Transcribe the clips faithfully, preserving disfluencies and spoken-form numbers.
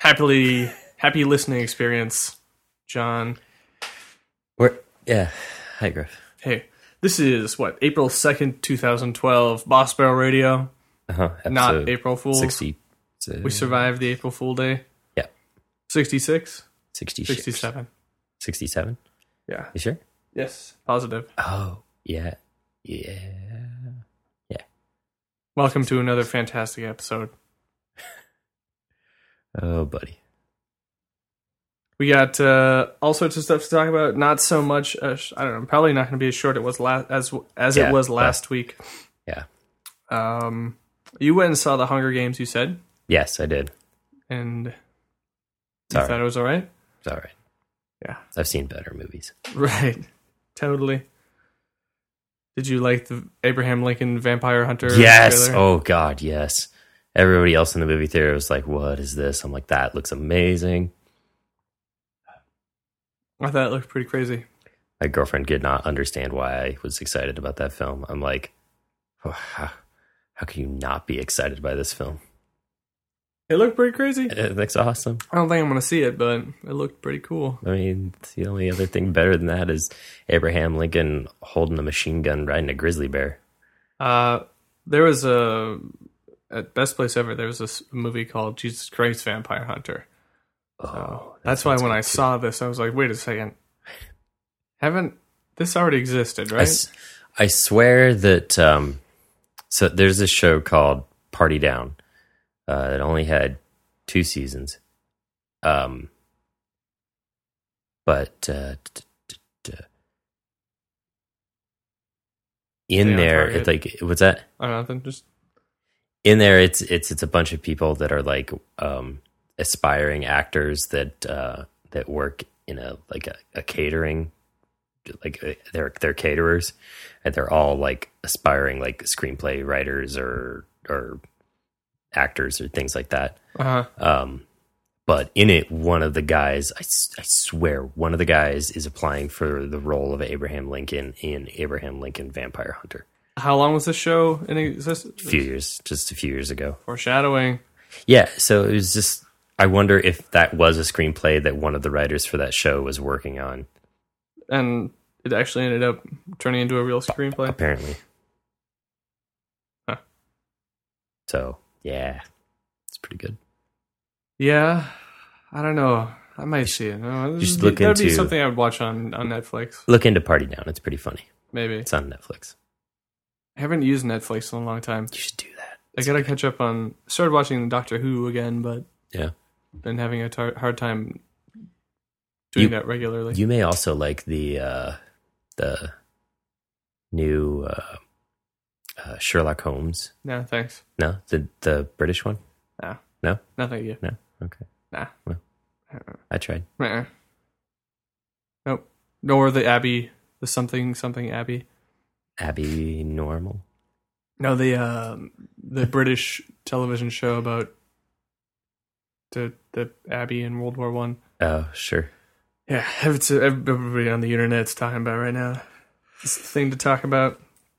happily happy listening experience, John. We're, yeah. Hi, Griff. Hey, this is what April second, two thousand twelve. Boss Barrel Radio. Uh-huh. Not April Fools. Sixty. We survived the April Fool Day. Yeah. Sixty-six. Sixty. Sixty-seven. Sixty-seven. Yeah. You sure? Yes. Positive. Oh yeah, yeah, yeah. Welcome to another fantastic episode. Oh, buddy. We got uh, all sorts of stuff to talk about. Not so much. Uh, I don't know. Probably not going to be as short it was last as as Yeah, it was but- last week. Yeah. Um, you went and saw the Hunger Games. You said, Yes, I did. and you Sorry. thought it was all right. It's all right. Yeah. I've seen better movies. Right. Totally. Did you like the Abraham Lincoln Vampire Hunter? Yes. trailer? Oh God, yes. Everybody else in the movie theater was like, "What is this?" I'm like, "That looks amazing." I thought it looked pretty crazy. My girlfriend did not understand why I was excited about that film. I'm like, oh, how, how can you not be excited by this film? It looked pretty crazy. It looks awesome. I don't think I'm going to see it, but it looked pretty cool. I mean, the only other thing better than that is Abraham Lincoln holding a machine gun riding a grizzly bear. Uh, there was a at Best Place Ever. There was this movie called Jesus Christ Vampire Hunter. Oh, So that that's why sounds when good I too. saw this, I was like, "Wait a second, haven't this already existed, I, right?" s- I swear that um, so there's this show called Party Down. Uh, it only had two seasons, um, but uh, t- t- t- in Stay on there, target. it, like what's that? I don't know, just In there, it's it's it's a bunch of people that are like um, aspiring actors that uh, that work in a like a, a catering, like uh, they're they're caterers, and they're all like aspiring like screenplay writers or or actors or things like that. uh Um, but in it, one of the guys, I, s- I swear, one of the guys is applying for the role of Abraham Lincoln in Abraham Lincoln Vampire Hunter. How long was this show in existence? A few years, just a few years ago. Foreshadowing. Yeah, so it was just, I wonder if that was a screenplay that one of the writers for that show was working on. And it actually ended up turning into a real screenplay. Apparently. Huh. So, yeah, it's pretty good. Yeah, I don't know. I might see it. No, Just that'd look be, that'd be into- something I would watch on, on Netflix. Look into Party Down. It's pretty funny. Maybe. It's on Netflix. I haven't used Netflix in a long time. You should do that. I gotta catch up on. Started watching Doctor Who again, but Yeah. been having a tar- hard time doing You- that regularly. You may also like the uh, the new uh, uh, Sherlock Holmes. no, thanks. No, the the British one. Nah. No? No, thank you. No. Okay. Nah. Well. I tried. Uh-uh. Nope. Nor the Abbey, the something something Abbey. Abby Normal. No, the um, the British television show about the the Abbey in World War One. Oh, sure. Yeah, it's everybody on the internet's talking about right now. It's the thing to talk about.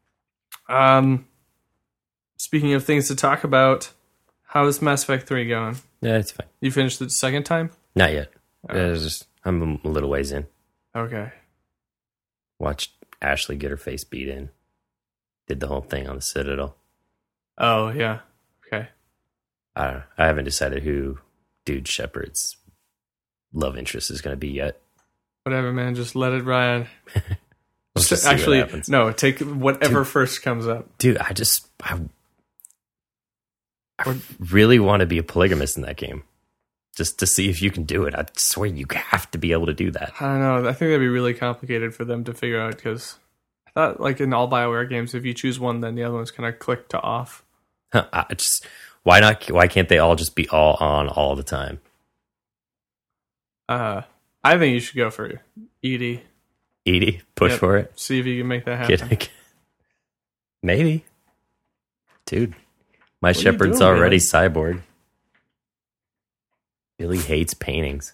Um, speaking of things to talk about, how's Mass Effect three going? Yeah, it's fine. You finished it the second time? Not yet. Oh. It's just I'm a little ways in. Okay. Watched Ashley get her face beat in. Did the whole thing on the Citadel. Oh yeah. Okay. I don't know. I haven't decided who Dude Shepard's love interest is going to be yet. Whatever, man. Just let it ride. Let's just see what Actually, happens. no. Take whatever first comes up. Dude, I just I, I really want to be a polygamist in that game, just to see if you can do it. I swear you have to be able to do that. I don't know. I think that'd be really complicated for them to figure out because I thought, like in all Bioware games, if you choose one, then the other one's kind of click to off. Huh, I just why not? Why can't they all just be all on all the time? Uh, I think you should go for Edie. Edie, push Yep. for it. See if you can make that happen. Get, maybe, dude. My are you shepherd's doing, already man? cyborg. Billy hates paintings.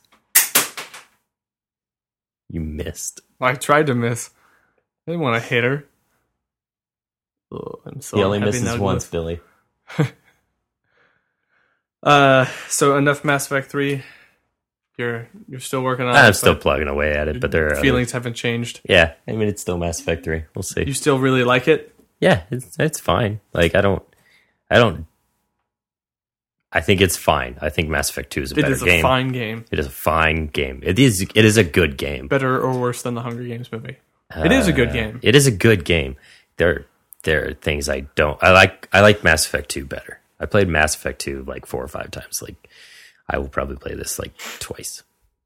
You missed. I tried to miss. I didn't want to hit her. Oh, I'm so he only unhappy misses now, once, Glyph. Billy. Uh, so enough Mass Effect three. You're you're still working on it. I'm still plugging away at it, but there are feelings other, haven't changed. yeah, I mean, it's still Mass Effect three. We'll see. You still really like it? Yeah, it's it's fine. Like I don't, I don't. I think it's fine. I think Mass Effect two is a It better is a game. fine game. It is a fine game. It is. It is a good game. Better or worse than the Hunger Games movie? It is a good Uh, game. It is a good game. There, there are things I don't. I like. I like Mass Effect two better. I played Mass Effect two like four or five times. Like, I will probably play this like twice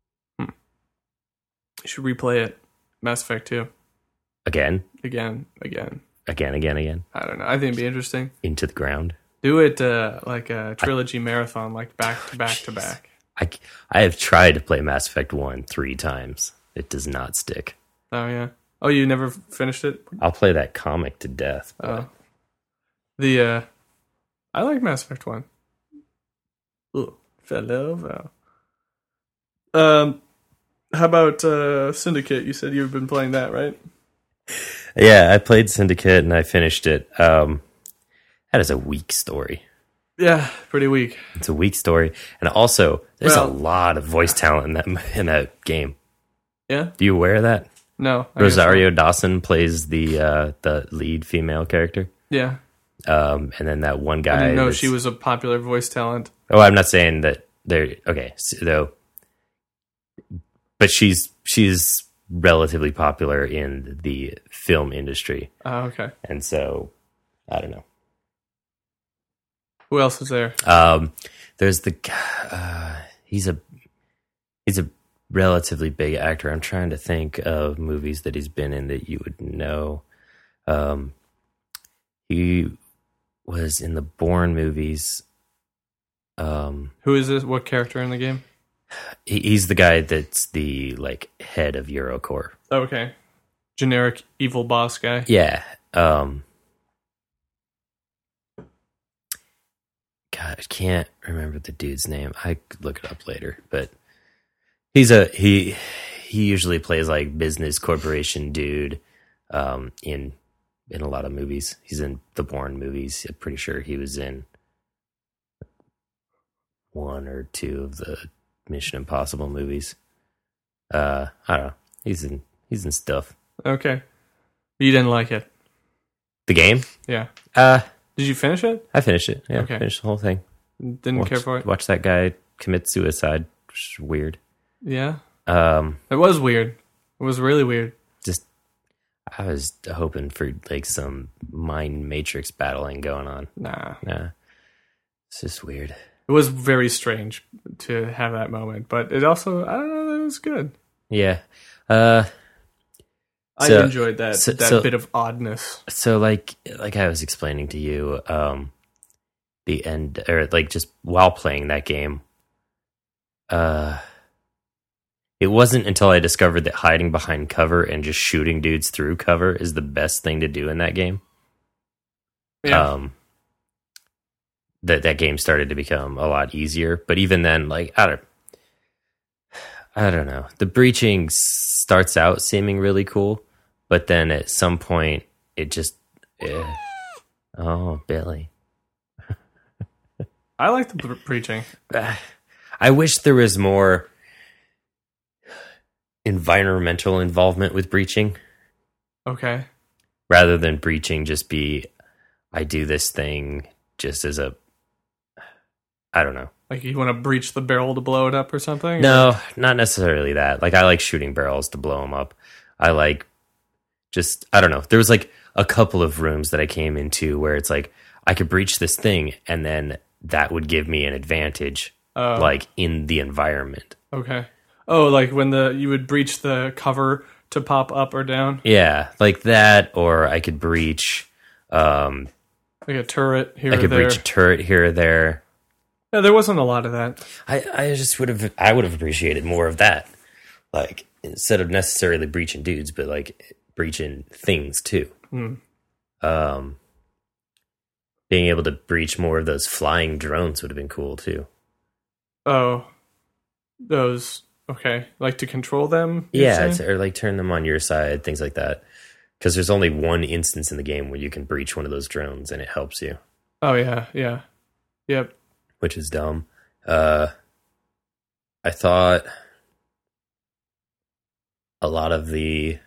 You should replay it. Mass Effect two. again, Again, again. again, again, again I don't know. I think it'd be interesting. into the ground. Do it uh, like a trilogy marathon, like back to back to Jeez. back. I I have tried to play Mass Effect one three times. It does not stick. Oh, yeah. Oh, you never finished it? I'll play that comic to death. But Oh. The, uh, I like Mass Effect one. Ooh, fellow. Um, how about uh, Syndicate? You said you've been playing that, right? yeah, I played Syndicate and I finished it. Um, that is a weak story. Yeah, pretty weak. It's a weak story, and also there's Well- a lot of voice talent in that in that game. Yeah? Do you aware of that? No. I guess Rosario not. Dawson plays the uh, the lead female character, Yeah. um, and then that one guy. I didn't know that's- she was a popular voice talent. Oh, I'm not saying that they're okay. So, though, but she's she's relatively popular in the film industry, Oh, okay. and so I don't know. Who else is there? Um, there's the guy, uh, he's a he's a relatively big actor. I'm trying to think of movies that he's been in that you would know. Um, he was in the Bourne movies. Um, Who is this? What character in the game? he, he's the guy that's the like head of Eurocorps. Oh, okay. Generic evil boss guy. Yeah. Um, God, I can't remember the dude's name. I could look it up later, but he's a he. He usually plays like business corporation dude um, in in a lot of movies. He's in the Bourne movies. I'm pretty sure he was in one or two of the Mission Impossible movies. Uh, I don't know. He's in he's in stuff. Okay. You didn't like it. The game? Yeah. Uh, Did you finish it? I finished it. Yeah, Okay. finished the whole thing. Didn't Watch, care for it? watch that guy commit suicide, which is weird. Yeah. Um, It was weird. It was really weird. just I was hoping for like some mind matrix battling going on. Nah. Nah, it's just weird. It was very strange to have that moment, but it also, I don't know, it was good. Yeah. Uh, I So- enjoyed that so- that so- bit of oddness. so like like I was explaining to you, um, the end or like just while playing that game, uh. It wasn't until I discovered that hiding behind cover and just shooting dudes through cover is the best thing to do in that game. Yeah. Um, that that game started to become a lot easier. But even then, like I don't, I don't know. The breaching starts out seeming really cool, but then at some point it just, eh. Oh, Billy. I like the bre- preaching. I wish there was more environmental involvement with breaching. Okay. Rather than breaching just be I do this thing just as a I don't know. Like you want to breach the barrel to blow it up or something? No, not necessarily that. Like I like shooting barrels to blow them up. I like just I don't know. There was like a couple of rooms that I came into where it's like I could breach this thing and then that would give me an advantage Oh. like in the environment. Okay. Oh, like when the you would breach the cover to pop up or down? Yeah, like that or I could breach um Like a turret here I or could there. breach a turret here or there. Yeah, there wasn't a lot of that. I, I just would have I would have appreciated more of that. Like instead of necessarily breaching dudes, but like breaching things too. Mm. Um being able to breach more of those flying drones would have been cool too. Oh. Those okay. Like to control them? you're Yeah, saying? it's, or like turn them on your side, things like that. Because there's only one instance in the game where you can breach one of those drones and it helps you. Oh yeah, yeah. Yep. which is dumb. Uh, I thought a lot of the,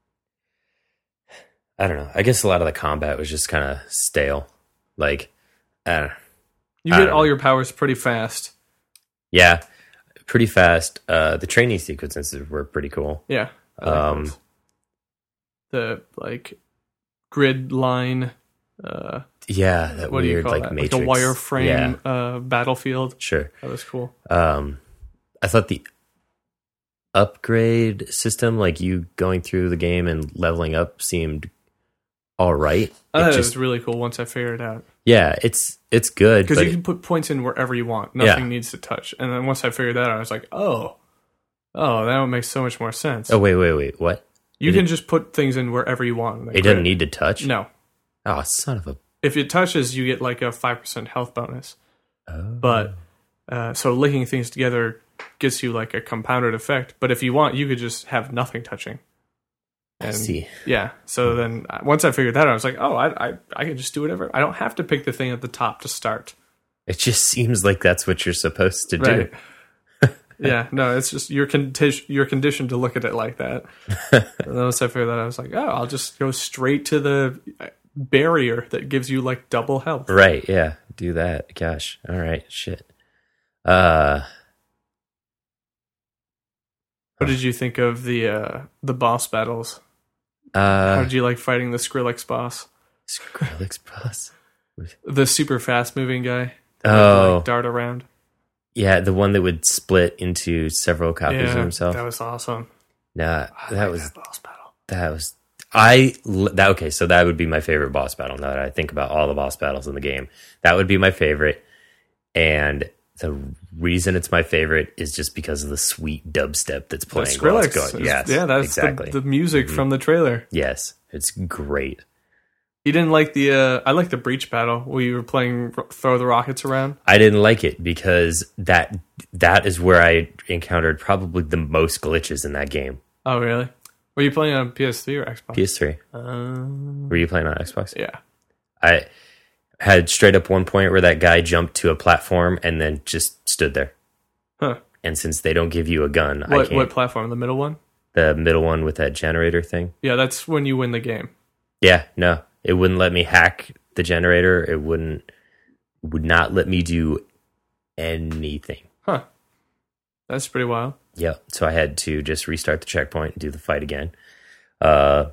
I don't know. I guess a lot of the combat was just kind of stale. Like, I don't know. You get all your powers pretty fast. Yeah, pretty fast. Uh, the training sequences were pretty cool. Yeah. I like Um, those. The like grid line. Uh, Yeah, that what do you weird call like that? matrix. Like a wireframe Yeah, uh, battlefield. sure. That was cool. Um, I thought the upgrade system, like you going through the game and leveling up, seemed all right. I thought It it just, was really cool once I figured it out. yeah, it's it's good, Because but you can put points in wherever you want. Yeah. Nothing needs to touch. And then once I figured that out, I was like, oh, oh, that would make so much more sense. oh wait, wait, wait, what? you it can did- just put things in wherever you want. in the It doesn't grid. need to touch. No. Oh, son of a. If it touches, you get like a five percent health bonus. Oh. But uh, so linking things together gets you like a compounded effect. But if you want, you could just have nothing touching. I see. Yeah. So then uh, once I figured that out, I was like, oh, I, I I can just do whatever. I don't have to pick the thing at the top to start. It just seems like that's what you're supposed to do. Right. Yeah. No, it's just you're condi- you're conditioned to look at it like that. And then once I figured that out, I was like, oh, I'll just go straight to the barrier that gives you like double health. Right, yeah. Do that. Gosh. All right, shit. Uh What did you think of the uh, the boss battles? How uh did you like fighting the Skrillex boss? Skrillex boss. The super fast moving guy that Oh. would, like, dart around. Yeah, the one that would split into several copies Yeah, of himself. that was awesome. Nah, I that like was that boss battle. that was I l- that okay, so that would be my favorite boss battle now that I think about all the boss battles in the game. That would be my favorite. And the reason it's my favorite is just because of the sweet dubstep that's The playing. while it's Skrillex. going. is- Yes, yeah, that's exactly. the, the music Mhm. from the trailer. Yes, it's great. You didn't like the. Uh, I like the breach battle where you were playing ro- throw the rockets around. I didn't like it because that that is where I encountered probably the most glitches in that game. Oh, really? Were you playing on P S three or Xbox? P S three. Um, Were you playing on Xbox? yeah. I had straight up one point where that guy jumped to a platform and then just stood there. Huh. And since they don't give you a gun, I What can't. what platform? The middle one? The middle one with that generator thing. Yeah, that's when you win the game. Yeah, no, it wouldn't let me hack the generator. It wouldn't would not let me do anything. Huh. That's pretty wild. Yep. So I had to just restart the checkpoint and do the fight again. Uh,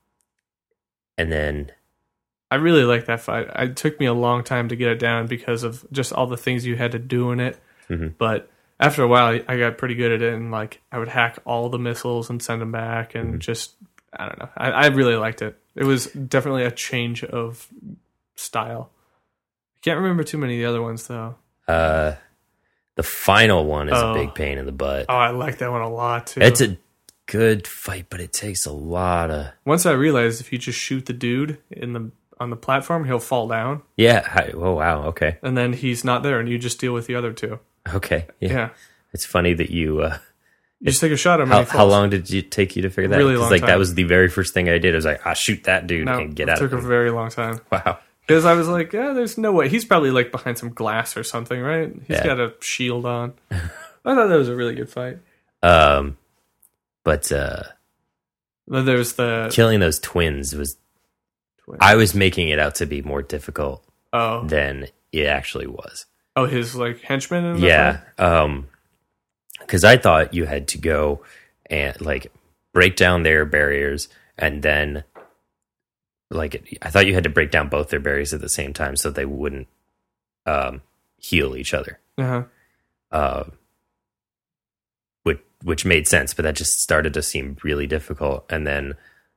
and then I really like that fight. It took me a long time to get it down because of just all the things you had to do in it. Mhm. But after a while, I got pretty good at it, and like I would hack all the missiles and send them back, and just I don't know. I, I really liked it. It was definitely a change of style. I can't remember too many of the other ones though. uh, the final one is Oh. a big pain in the butt. Oh, I like that one a lot too. It's a good fight, but it takes a lot of Once I realized if you just shoot the dude in the on the platform, he'll fall down, yeah. hi- Oh wow. Okay. and then he's not there, and you just deal with the other two. Okay. Yeah. Yeah, It's funny that you. Uh, you just take a shot at him. how and he how falls. long did you take you to figure that? Really out? 'Cause, long like time. that was the very first thing I did. I was like, I shoot that dude No, and get it out took of a him. very long time. Wow. Because I was like, yeah, there's no way. He's probably like behind some glass or something, right? He's Yeah. got a shield on. I thought that was a really good fight. Um, but uh, Then there's the killing those twins was. I was making it out to be more difficult oh than it actually was. oh his like henchman. In that Yeah. fight? Um, because I thought you had to go and like break down their barriers and then like I thought you had to break down both their barriers at the same time so they wouldn't um heal each other. Uh-huh. Uh, which which made sense, but that just started to seem really difficult. And then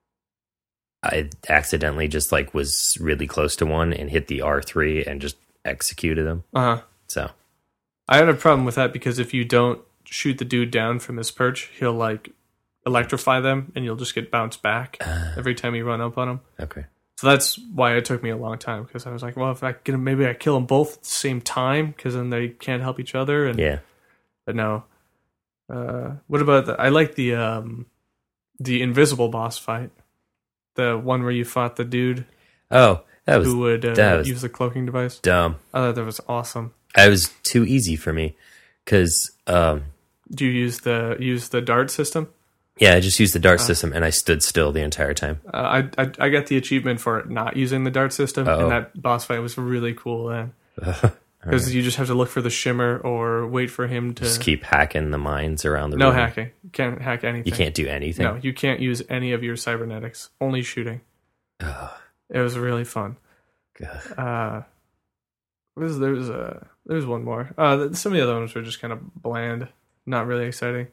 I accidentally just like was really close to one and hit the R three and just executed him. Uh-huh. So I had a problem with that because if you don't shoot the dude down from his perch, he'll like electrify them, and you'll just get bounced back uh, every time you run up on him. okay. So that's why it took me a long time, because I was like, well, if I get 'em- maybe I kill them both at the same time, because then they can't help each other. And Yeah. but no. Uh, what about the? I like the um, the invisible boss fight, the one where you fought the dude Oh, that was who would uh, that was- use the cloaking device. dumb. I thought that was awesome. It was too easy for me because, um, Do you use the use the dart system? yeah, I just used the dart uh, system and I stood still the entire time. Uh, I, I I got the achievement for not using the dart system, Uh-oh. and that boss fight was really cool then. Because right. you just have to look for the shimmer or wait for him to... Just keep hacking the mines around the no room. No hacking. You can't hack anything. You can't do anything? No, you can't use any of your cybernetics. Only shooting. It was really fun. God. Uh, there's, there's, uh, there's one more. Uh, some of the other ones were just kind of bland. Not really exciting.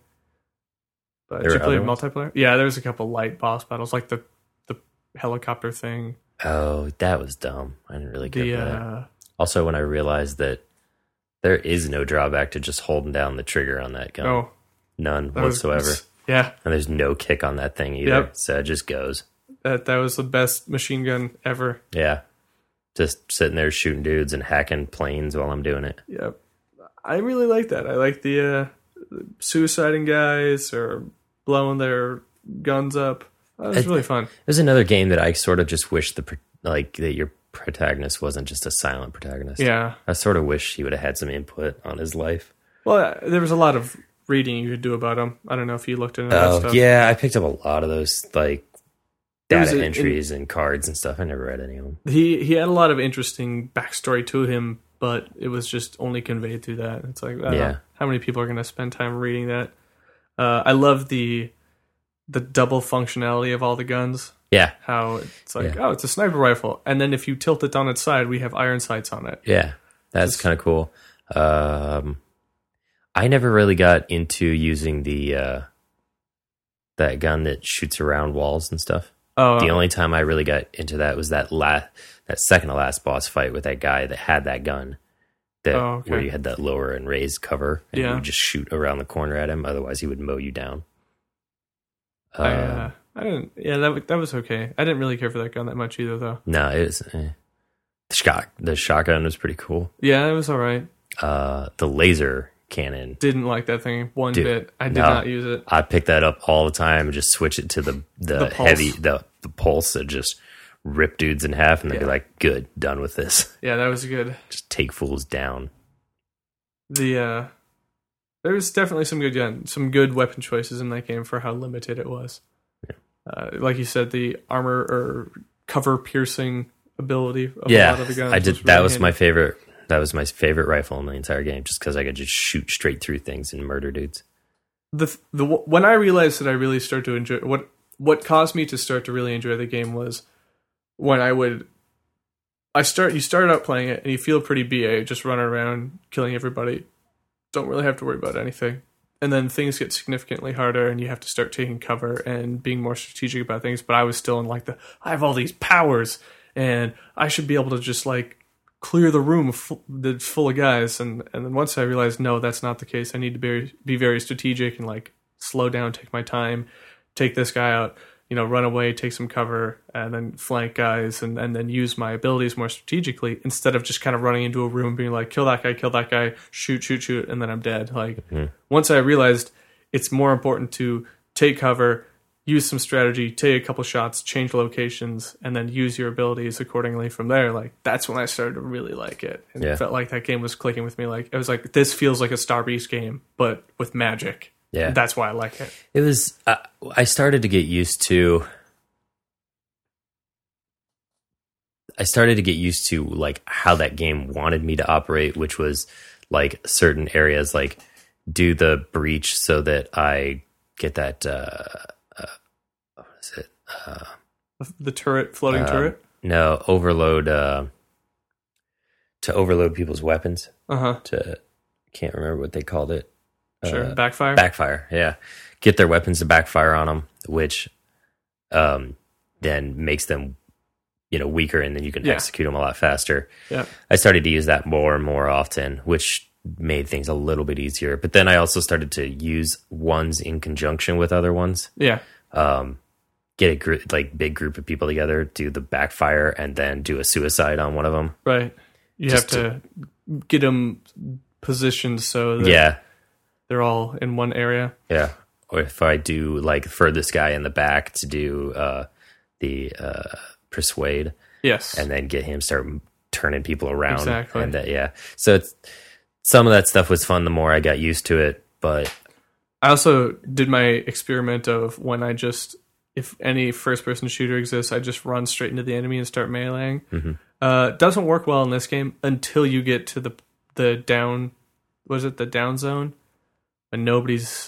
But there did you play ones? multiplayer? Yeah, there was a couple light boss battles, like the, the helicopter thing. Oh, that was dumb. I didn't really care the, for that. Uh, Also, when I realized that there is no drawback to just holding down the trigger on that gun. Oh. None whatsoever. Was, yeah. And there's no kick on that thing either. Yep. So it just goes. That that was the best machine gun ever. Yeah. Just sitting there shooting dudes and hacking planes while I'm doing it. Yep. I really like that. I like the uh, suiciding guys or blowing their guns up. That was it, really fun. There's another game that I sort of just wish the like that your protagonist wasn't just a silent protagonist. Yeah. I sort of wish he would have had some input on his life. Well, there was a lot of reading you could do about him. I don't know if you looked into oh, that stuff. Yeah, I picked up a lot of those like data a, entries in, and cards and stuff. I never read any of them. He he had a lot of interesting backstory to him, but it was just only conveyed through that. It's like, I yeah. know, how many people are going to spend time reading that? Uh, I love the the double functionality of all the guns. Yeah. How it's like, yeah. oh, it's a sniper rifle. And then if you tilt it on its side, we have iron sights on it. Yeah. That's kind of cool. Um, I never really got into using the uh, that gun that shoots around walls and stuff. Oh, the only time I really got into that was that last, that second to last boss fight with that guy that had that gun. That oh, okay. Where you had that lower and raised cover. And yeah. you would just shoot around the corner at him. Otherwise, he would mow you down. I, uh, I didn't. Yeah, that that was okay. I didn't really care for that gun that much either, though. No, it was eh. the shot. The shotgun was pretty cool. Yeah, it was all right. Uh, the laser cannon. Didn't like that thing one Dude, bit. I did no, not use it. I picked that up all the time and just switch it to the the, the heavy the the pulse that just rip dudes in half and they'd yeah. be like, "Good, done with this." Yeah, that was good. Just take fools down. The uh, there was definitely some good gun, some good weapon choices in that game for how limited it was. Yeah. Uh, like you said, the armor or cover piercing ability of yeah, a lot of the guns. I did. Was really that was handy. my favorite. That was my favorite rifle in the entire game, just because I could just shoot straight through things and murder dudes. The the when I realized that I really started to enjoy what what caused me to start to really enjoy the game was when I would. I start. You start out playing it and you feel pretty B A, just running around killing everybody. Don't really have to worry about anything. And then things get significantly harder and you have to start taking cover and being more strategic about things. But I was still in like the, I have all these powers and I should be able to just like clear the room full, that's full of guys. And, and then once I realized, no, that's not the case. I need to be, be very strategic and like slow down, take my time, take this guy out, you know, run away, take some cover, and then flank guys, and, and then use my abilities more strategically instead of just kind of running into a room and being like, kill that guy, kill that guy, shoot, shoot, shoot, and then I'm dead. Like, mm-hmm. Once I realized it's more important to take cover, use some strategy, take a couple shots, change locations, and then use your abilities accordingly from there, like, that's when I started to really like it. And yeah. it felt like that game was clicking with me. Like, it was like, this feels like a Star Beast game, but with magic. Yeah, that's why I like it. It was. Uh, I started to get used to. I started to get used to like how that game wanted me to operate, which was like certain areas, like do the breach so that I get that. Uh, uh, what is it? Uh, the turret, floating uh, turret. No, overload. Uh, to overload people's weapons. Uh huh. To can't remember what they called it. Sure, uh, backfire. Backfire, yeah. Get their weapons to backfire on them, which um, then makes them, you know, weaker, and then you can yeah. execute them a lot faster. Yeah, I started to use that more and more often, which made things a little bit easier. But then I also started to use ones in conjunction with other ones. Yeah, um, get a group, like big group of people together, do the backfire, and then do a suicide on one of them. Right. You Just have to, to get them positioned so that yeah. they're all in one area. Yeah. Or if I do like for this guy in the back to do uh, the uh, persuade. Yes. And then get him start turning people around. Exactly. And that, yeah. So it's some of that stuff was fun the more I got used to it, but I also did my experiment of when I just, if any first-person shooter exists, I just run straight into the enemy and start meleeing. mm-hmm. Uh, doesn't work well in this game until you get to the the down, what is it, the down zone, and nobody's,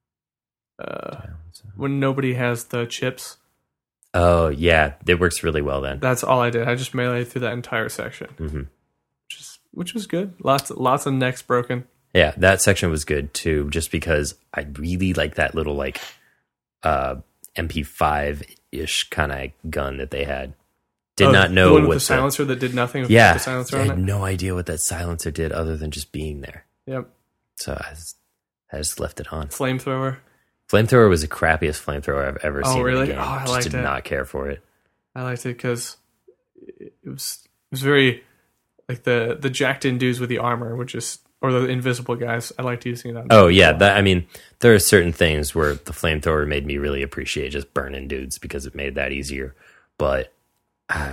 uh, when nobody has the chips. Oh yeah, it works really well then. That's all I did. I just meleeed through that entire section, mm-hmm. which is which was good. Lots lots of necks broken. Yeah, that section was good too, just because I really like that little like uh, M P five ish kind of gun that they had. Did oh, not know the one with what the silencer that did nothing. With yeah, the silencer I on had it. no idea what that silencer did other than just being there. Yep. So I just, I just left it on. Flamethrower. Flamethrower was the crappiest flamethrower I've ever Oh, seen really? in a game. Oh, I just liked did it. not care for it. I liked it because it was it was very like the the jacked in dudes with the armor, which is or the invisible guys. I liked using it on. Oh yeah, that I mean, there are certain things where the flamethrower made me really appreciate just burning dudes because it made that easier. But uh,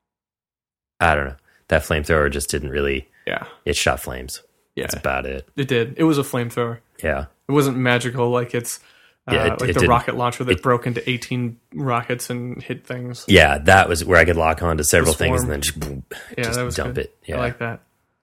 I don't know, that flamethrower just didn't really. Yeah, it shot flames. Yeah, that's about it. It did. It was a flamethrower. Yeah, it wasn't magical like it's. Uh, yeah, it, like it the didn't. rocket launcher that It- broke into eighteen rockets and hit things. Yeah, that was where I could lock on to several The things swarm. and then just, boom, Yeah, just that was dump good. it. Yeah, I like that.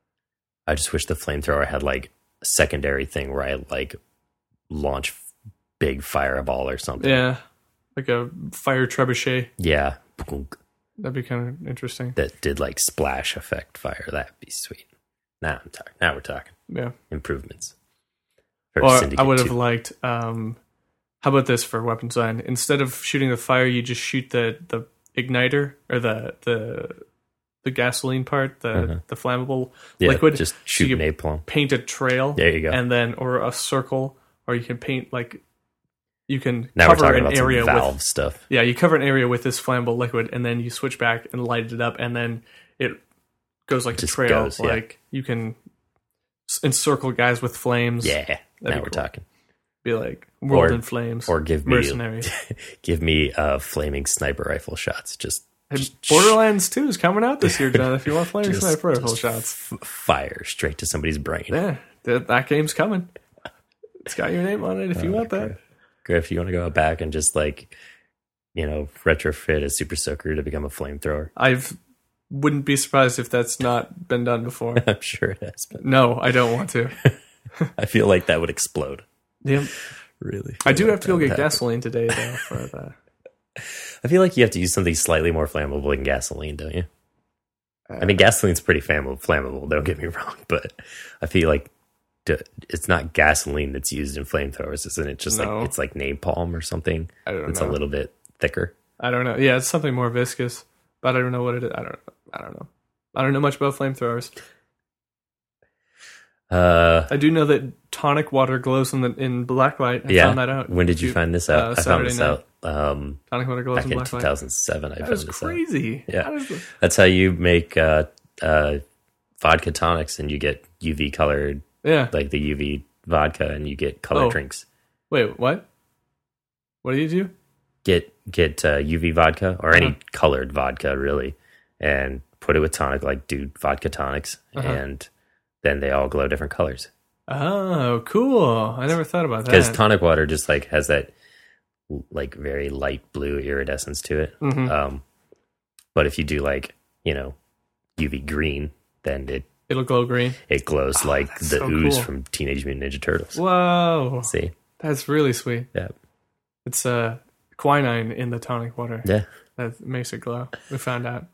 I just wish the flamethrower had like a secondary thing where I like launch big fireball or something. Yeah, like a fire trebuchet. Yeah. That'd be kind of interesting. That did like splash effect fire. That'd be sweet. Now I'm talking. Now we're talking Yeah. improvements. For Or Syndicate I would have two. liked. Um, how about this for weapon design? Instead of shooting the fire, you just shoot the, the igniter or the the the gasoline part, the Uh-huh. the flammable yeah, liquid. just So shoot you napalm. paint a trail. There you go. And then or a circle, or you can paint like you can Now we're cover talking an about some area Valve with stuff. yeah, you cover an area with this flammable liquid, and then you switch back and light it up, and then it goes like Just a trail. goes, yeah. Like you can s- encircle guys with flames. Yeah. That'd now be we're cool. talking. Be like world Or- in flames. Or give me mercenary. give me uh, flaming sniper rifle shots. Just, And just Borderlands two is coming out this year, John. If you want flaming just- sniper rifle just shots, f- fire straight to somebody's brain. yeah, that, that game's coming. It's got your name on it if you Oh, want that. Griff. Griff, you want to go back and just like, you know, retrofit a super soaker to become a flamethrower? I've wouldn't be surprised if that's not been done before. I'm sure it has been. No, I don't want to. I feel like that would explode. Yeah, Really. I do feel have to go like get that would gasoline today though for the. I feel like you have to use something slightly more flammable than gasoline, don't you? I mean, gasoline's pretty flammable, flammable, don't get me wrong, but I feel like d- it's not gasoline that's used in flamethrowers, isn't it? Just No. like it's like napalm or something. I don't It's know. a little bit thicker. I don't know. Yeah, it's something more viscous, but I don't know what it is. I don't. I don't know. I don't know much about flamethrowers. Uh, I do know that tonic water glows in the in black light. I yeah. found that out. When did you find this out? uh, I found Saturday this night. out um, Tonic water glows back in in black two light? thousand seven. I That found was this out. crazy. Yeah. How does the- That's how you make uh, uh, vodka tonics, and you get U V colored, yeah. like the U V vodka, and you get color Oh. drinks. Wait, what? What do you do? Get get uh, U V vodka or any Uh-huh. colored vodka, really, and put it with tonic, like do vodka tonics, Uh-huh. and then they all glow different colors. Oh, cool. I never thought about Because that. tonic water just like has that like very light blue iridescence to it. Mhm. Um, but if you do like you know U V green, then it It'll glow green. it glows Oh, like that's the so ooze cool. from Teenage Mutant Ninja Turtles. Whoa. See, That's really sweet. yeah, It's uh, quinine in the tonic water. yeah, That makes it glow. We found out.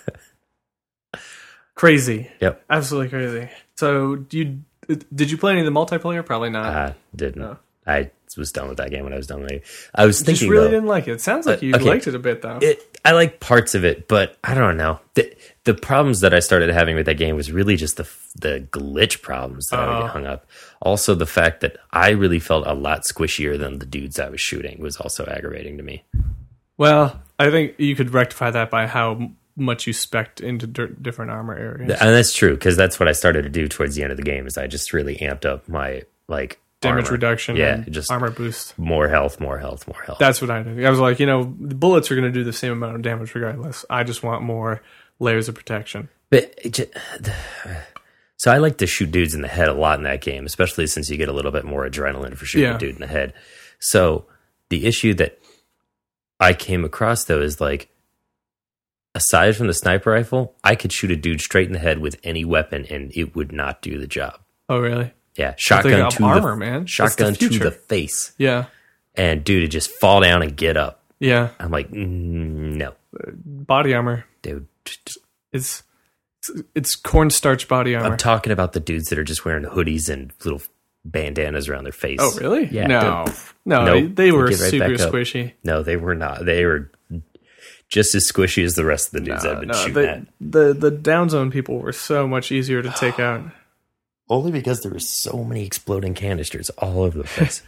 Crazy. yep. Absolutely crazy. So, do you did you play any of the multiplayer? Probably not. I didn't. No. I was done with that game when I was done with it. I was You thinking just really though, didn't like it. It sounds like Uh, you okay. liked it a bit, though. it. I like parts of it, but I don't know. The, the problems that I started having with that game was really just the the glitch problems that I would Oh. get hung up. Also, the fact that I really felt a lot squishier than the dudes I was shooting was also aggravating to me. Well, I think you could rectify that by how m- much you spec'd into di- different armor areas. And that's true, because that's what I started to do towards the end of the game. Is I just really amped up my like Damage armor. reduction Yeah, and just armor boost. more health, more health, more health. That's what I did. I was like, you know, the bullets are going to do the same amount of damage regardless. I just want more layers of protection. But it ju- So I like to shoot dudes in the head a lot in that game, especially since you get a little bit more adrenaline for shooting Yeah. a dude in the head. So the issue that I came across, though, is like, aside from the sniper rifle, I could shoot a dude straight in the head with any weapon, and it would not do the job. Oh, really? Yeah, But they shotgun got to armor, the man. That's shotgun the to future. the face, Yeah. and dude, it just fall down and get up. Yeah. I'm like, mm, no, Body armor. dude. It's it's, it's cornstarch body armor. I'm talking about the dudes that are just wearing hoodies and little bandanas around their face. Oh, really? Yeah. No. No, Nope. they were Get right super back up. squishy. No, they were not. They were just as squishy as the rest of the dudes No, I've been no, shooting the, at. the the down zone people were so much easier to take out. Only because there were so many exploding canisters all over the place.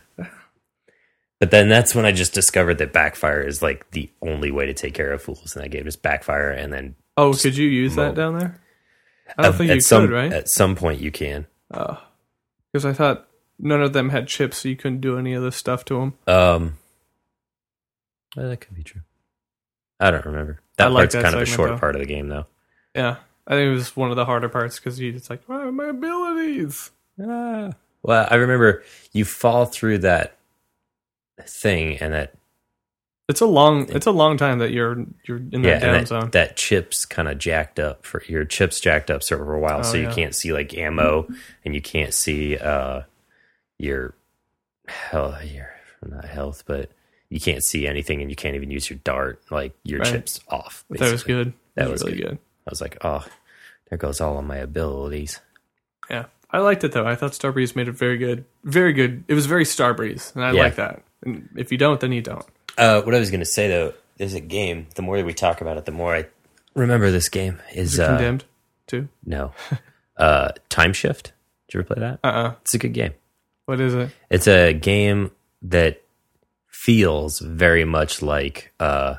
But then that's when I just discovered that backfire is like the only way to take care of fools in that game. Just backfire, and then Oh, could you use that mow. down there? I don't at, think at you some, could, right? At some point you can. Because I thought none of them had chips, so you couldn't do any of this stuff to them. Um, well, that could be true. I don't remember. That I like part's that kind of a segment, short though. part of the game, though. Yeah, I think it was one of the harder parts because you it's like, oh, my abilities. Ah. Well, I remember you fall through that thing, and that It's a long, it's a long time that you're you're in that yeah, down and that, zone. that chip's kind of jacked up for your chips jacked up for a while, Oh, so you yeah. can't see like ammo, and you can't see uh your health, your not health, but you can't see anything, and you can't even use your dart. Like your Right. chips off. That was basically. good. That That was was really good. good. I was like, oh, there goes all of my abilities. Yeah, I liked it though. I thought Starbreeze made it very good, very good. It was very Starbreeze, and I Yeah. like that. And if you don't, then you don't. Uh, what I was going to say though, there's a game. The more that we talk about it, the more I remember this game. Is Is it uh, Condemned too? no, uh, Time Shift. Did you ever play that? Uh uh It's a good game. What is it? It's a game that feels very much like, uh,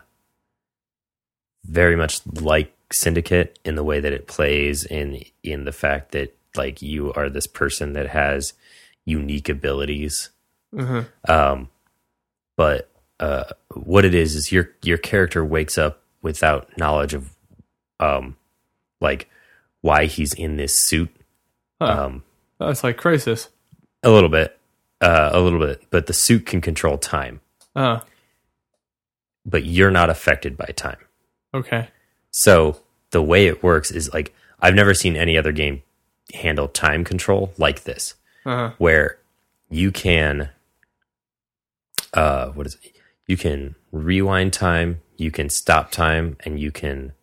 very much like Syndicate in the way that it plays, in in the fact that like you are this person that has unique abilities. Uh-huh. Um, but uh, what it is is your your character wakes up without knowledge of, um, like why he's in this suit. Huh. Um, Oh, it's like Crisis. a little bit, uh, a little bit, but the suit can control time, Uh, but you're not affected by time. okay. So the way it works is like I've never seen any other game handle time control like this, Uh-huh. where you can, uh, what is it? You can rewind time, you can stop time, and you can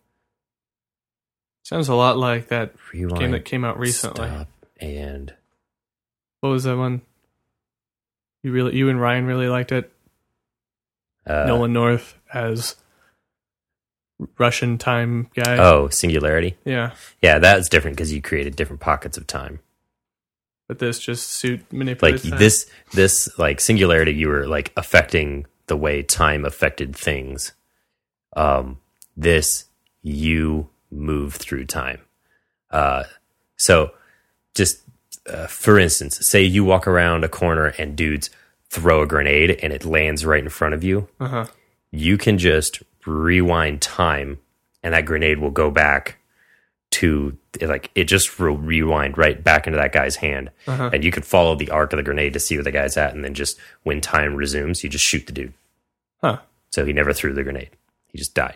Sounds a lot like that rewind, game that came out recently. stop, and What was that one? You really, you and Ryan really liked it. uh, Nolan North as Russian time guy. oh, Singularity. Yeah, Yeah, that's different because you created different pockets of time. but this just suit Like manipulates time. this, this like Singularity, you were like affecting the way time affected things. Um, this you move through time. Uh, so just uh, for instance, say you walk around a corner and dudes throw a grenade and it lands right in front of you. Uh-huh. You can just rewind time and that grenade will go back to like it just will rewind right back into that guy's hand. Uh-huh. And you can follow the arc of the grenade to see where the guy's at, and then just when time resumes, you just shoot the dude. Huh. So he never threw the grenade. He just died.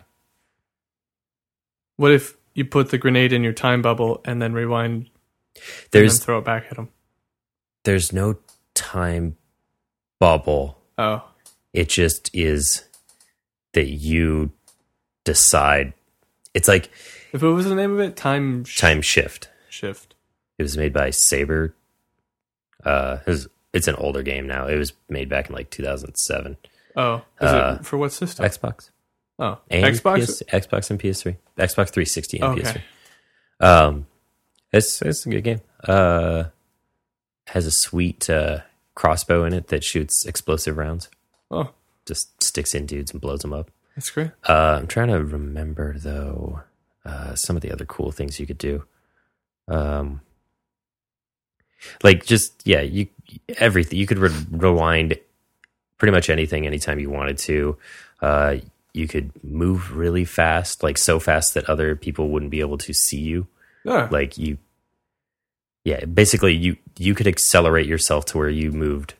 What if you put the grenade in your time bubble and then rewind There's and then throw it back at him? there's no time bubble. Oh, It just is that you decide. It's like if what was the name of it? Time sh- Time Shift. shift. It was made by Saber. Uh, it was, it's an older game now. It was made back in like two thousand seven. Oh, is Uh, it for what system? Xbox. oh, And Xbox. P S, Xbox and P S three. Xbox three sixty and Okay. P S three. Um, it's it's a good game. Uh, has a sweet uh, crossbow in it that shoots explosive rounds. Oh, Just sticks in dudes and blows them up. that's great. Uh, I'm trying to remember though uh, some of the other cool things you could do. Um, like just yeah, you everything you could re- rewind pretty much anything anytime you wanted to. Uh, you could move really fast, like so fast that other people wouldn't be able to see you. Yeah. Like you, Yeah, basically you you could accelerate yourself to where you moved.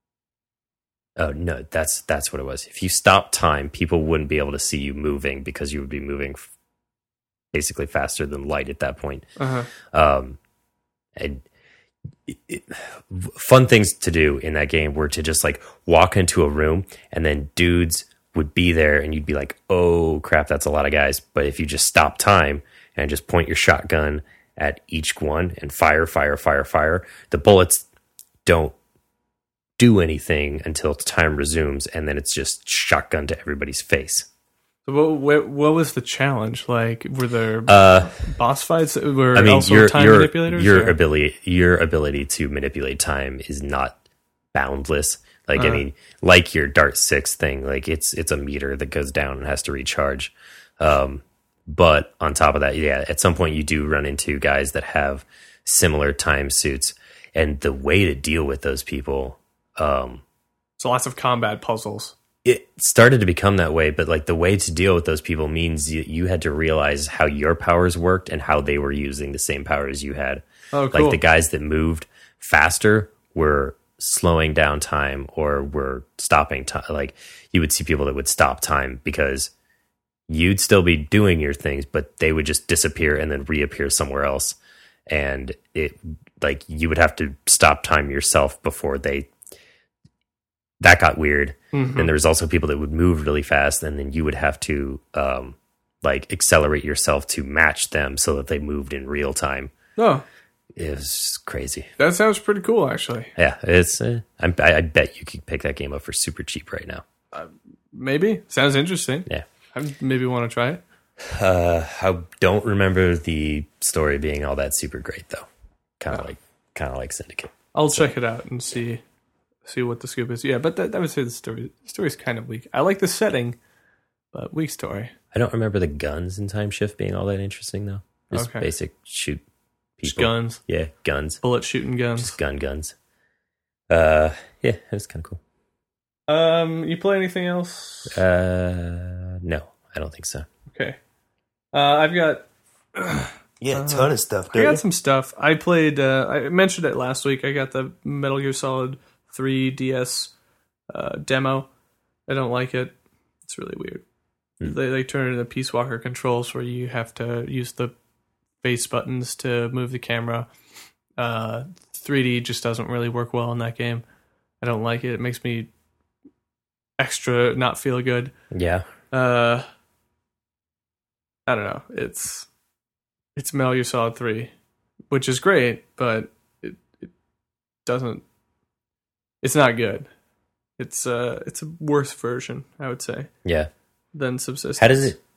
Oh no, that's that's what it was. If you stopped time, people wouldn't be able to see you moving because you would be moving f- basically faster than light at that point. Uh-huh. Um, and it, it, fun things to do in that game were to just like walk into a room and then dudes would be there and you'd be like, oh crap, that's a lot of guys. But if you just stop time and just point your shotgun at each one and fire, fire, fire, fire, the bullets don't do anything until time resumes, and then it's just shotgun to everybody's face. So what, what, what was the challenge? Like, were there Uh, boss fights that were I mean, also your time your manipulators? your or? ability your ability to manipulate time is not boundless. Like I Uh. mean, like your Dart Six thing, like it's it's a meter that goes down and has to recharge. Um, but on top of that, yeah, at some point you do run into guys that have similar time suits, and the way to deal with those people. Um, So lots of combat puzzles. it started to become that way, but like the way to deal with those people means you, you had to realize how your powers worked and how they were using the same powers you had. Oh, cool. Like the guys that moved faster were slowing down time or were stopping time. Like you would see people that would stop time because you'd still be doing your things, but they would just disappear and then reappear somewhere else. And it like you would have to stop time yourself before they. That got weird. Mm-hmm. And there was also people that would move really fast, and then you would have to um, like accelerate yourself to match them so that they moved in real time. Oh, It was crazy. that sounds pretty cool, actually. Yeah, it's. Uh, I, I bet you could pick that game up for super cheap right now. Maybe. Sounds interesting. Yeah. I maybe want to try it. Uh, I don't remember the story being all that super great though. Kind of Oh. like, kind of like Syndicate. I'll check it out and see see what the scoop is. Yeah, but that, that would say the story the story's kind of weak. I like the setting, but weak story. I don't remember the guns in Time Shift being all that interesting though. Just Okay. basic shoot people. Just guns, Yeah, guns. bullet shooting guns. Just gun guns. Uh, yeah, it was kind of cool. Um, you play anything else? Uh, no, I don't think so. Okay. Uh, I've got Yeah, a ton of stuff. I got some stuff. I played. Uh, I mentioned it last week. I got the Metal Gear Solid three D S uh, demo. I don't like it. It's really weird. Hmm. They they turn it into Peace Walker controls where you have to use the face buttons to move the camera. Uh, three D just doesn't really work well in that game. I don't like it. It makes me extra not feel good. Yeah, Uh, I don't know. It's it's Metal Gear Solid three, which is great, but it it doesn't. It's not good. It's uh it's a worse version, I would say, yeah. than Subsistence. How does it?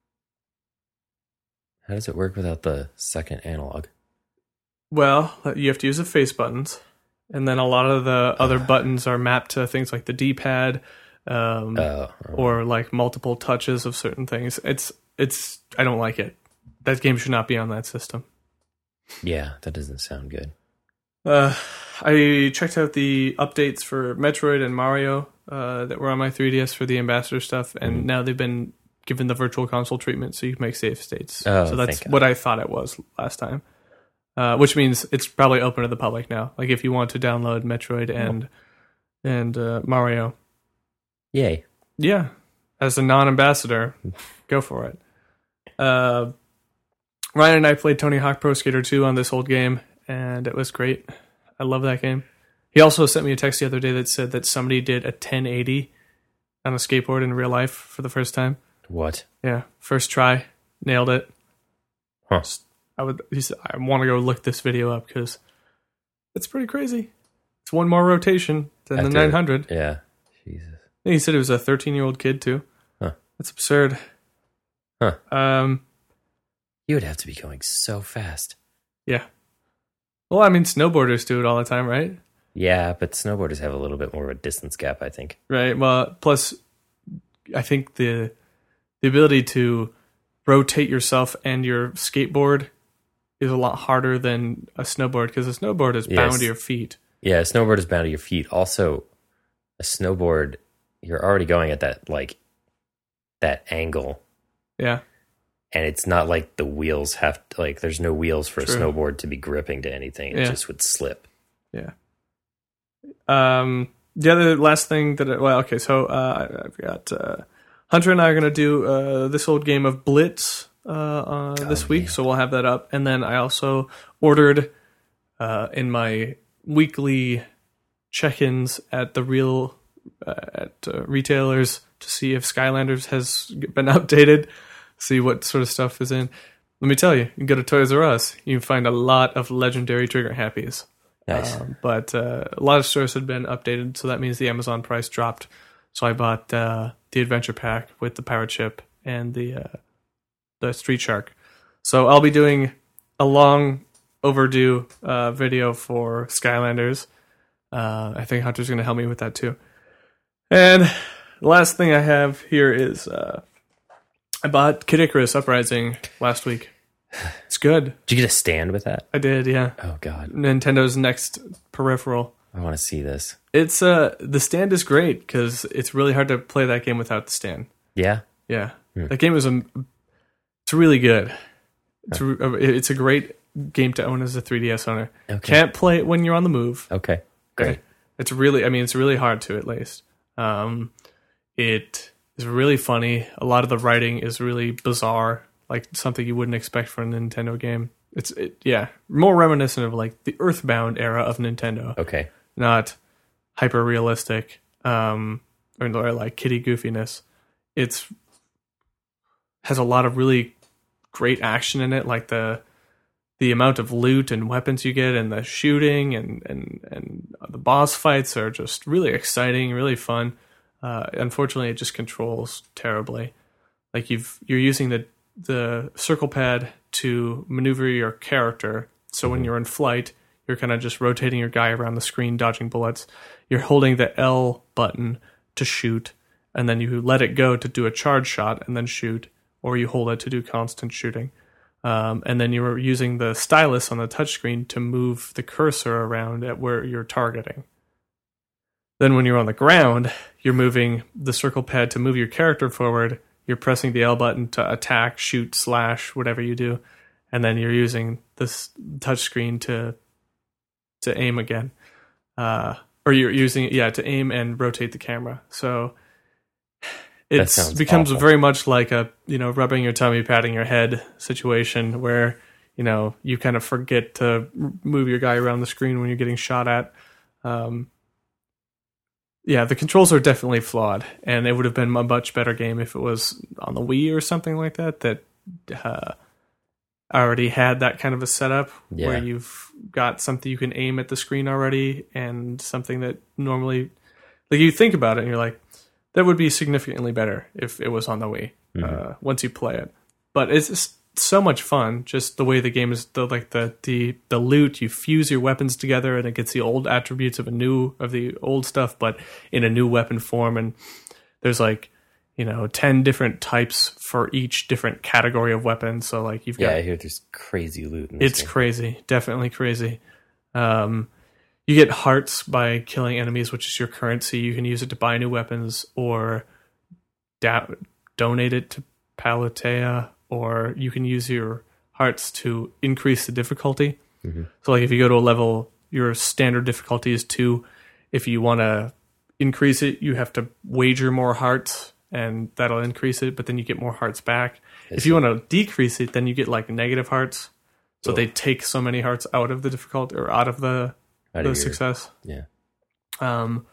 How does it work without the second analog? Well, you have to use the face buttons, and then a lot of the other buttons are mapped to things like the D-pad, um, Oh, oh. or like multiple touches of certain things. It's it's I don't like it. That game should not be on that system. yeah, that doesn't sound good. Uh, I checked out the updates for Metroid and Mario uh, that were on my three D S for the Ambassador stuff, and Mhm. now they've been given the virtual console treatment, so you can make save states. Oh, so that's thank God. what I thought it was last time. Uh, which means it's probably open to the public now. Like if you want to download Metroid and and uh, Mario, Yay! yeah, as a non-ambassador, go for it. Uh, Ryan and I played Tony Hawk Pro Skater two on this old game, and it was great. I love that game. He also sent me a text the other day that said that somebody did a ten eighty on a skateboard in real life for the first time. What? Yeah, first try, nailed it. Huh? I would. He said, I want to go look this video up because it's pretty crazy. It's one more rotation than the After- nine hundred. Yeah. Jesus. And he said it was a thirteen-year-old kid too. Huh. That's absurd. Huh. Um. You would have to be going so fast. Yeah. Well, I mean, snowboarders do it all the time, right? Yeah, but snowboarders have a little bit more of a distance gap, I think. Right. Well, plus, I think the the ability to rotate yourself and your skateboard is a lot harder than a snowboard because a snowboard is bound Yes. to your feet. Yeah, a snowboard is bound to your feet. Also, a snowboard, you're already going at that like that angle, Yeah. and it's not like the wheels have to, like there's no wheels for True. a snowboard to be gripping to anything. It Yeah. just would slip. Yeah. Um. The other last thing that I, well, okay, so uh, I've got uh, Hunter and I are gonna do uh, this old game of Blitz uh, uh this Oh, week, yeah. so we'll have that up. And then I also ordered uh, in my weekly check-ins at the real uh, at uh, retailers to see if Skylanders has been updated, see what sort of stuff is in. Let me tell you, you can go to Toys R Us, you can find a lot of legendary Trigger Happies. Nice. Um, but uh, a lot of stores had been updated, so that means the Amazon price dropped. So I bought uh, the Adventure Pack with the Pirate Ship and the uh, the Street Shark. So I'll be doing a long overdue uh, video for Skylanders. Uh, I think Hunter's going to help me with that too. And the last thing I have here is uh, I bought Kid Icarus Uprising last week. It's good. Did you get a stand with that? I did, yeah. Oh God, Nintendo's next peripheral. I want to see this. It's uh the stand is great because it's really hard to play that game without the stand. Yeah. Yeah, Hmm. that game is a, it's really good. It's a, it's a great game to own as a three D S owner. Okay. Can't play it when you're on the move. Okay. Great. It's really, I mean, it's really hard to at least. Um, it is really funny. A lot of the writing is really bizarre, like something you wouldn't expect from a Nintendo game. It's it, yeah, more reminiscent of like the Earthbound era of Nintendo. Okay. Not hyper realistic um or, or like kiddie goofiness. It's has a lot of really great action in it, like the the amount of loot and weapons you get and the shooting and and and the boss fights are just really exciting, really fun. Uh unfortunately it just controls terribly. Like you've you're using the the circle pad to maneuver your character. So when you're in flight, you're kind of just rotating your guy around the screen, dodging bullets. You're holding the L button to shoot, and then you let it go to do a charge shot and then shoot, or you hold it to do constant shooting. Um, and then you're using the stylus on the touchscreen to move the cursor around at where you're targeting. Then when you're on the ground, you're moving the circle pad to move your character forward. You're pressing the L button to attack, shoot, slash, whatever you do. And then you're using this touchscreen to to aim again. Uh, or you're using, yeah, to aim and rotate the camera. So it becomes awful. very much like a, you know, rubbing your tummy, patting your head situation where, you know, you kind of forget to move your guy around the screen when you're getting shot at. Um, yeah, the controls are definitely flawed, and it would have been a much better game if it was on the Wii or something like that, that uh, already had that kind of a setup Yeah. where you've got something you can aim at the screen already and something that normally, like you think about it and you're like, that would be significantly better if it was on the Wii uh, once you play it. But it's just so much fun, just the way the game is, the like the, the the loot, you fuse your weapons together and it gets the old attributes of a new of the old stuff, but in a new weapon form. And there's like, you know, ten different types for each different category of weapons. So like you've got, Yeah, I hear there's crazy loot in this it's game. crazy, definitely crazy. Um, you get hearts by killing enemies, which is your currency. You can use it to buy new weapons or da- donate it to Palatea, or you can use your hearts to increase the difficulty. Mm-hmm. So like if you go to a level, your standard difficulty is two. If you want to increase it, you have to wager more hearts, and that'll increase it, but then you get more hearts back. I If see. you want to decrease it, then you get like negative hearts. So Oh. they take so many hearts out of the difficulty or out of the, Out the of your- success. Yeah. Um,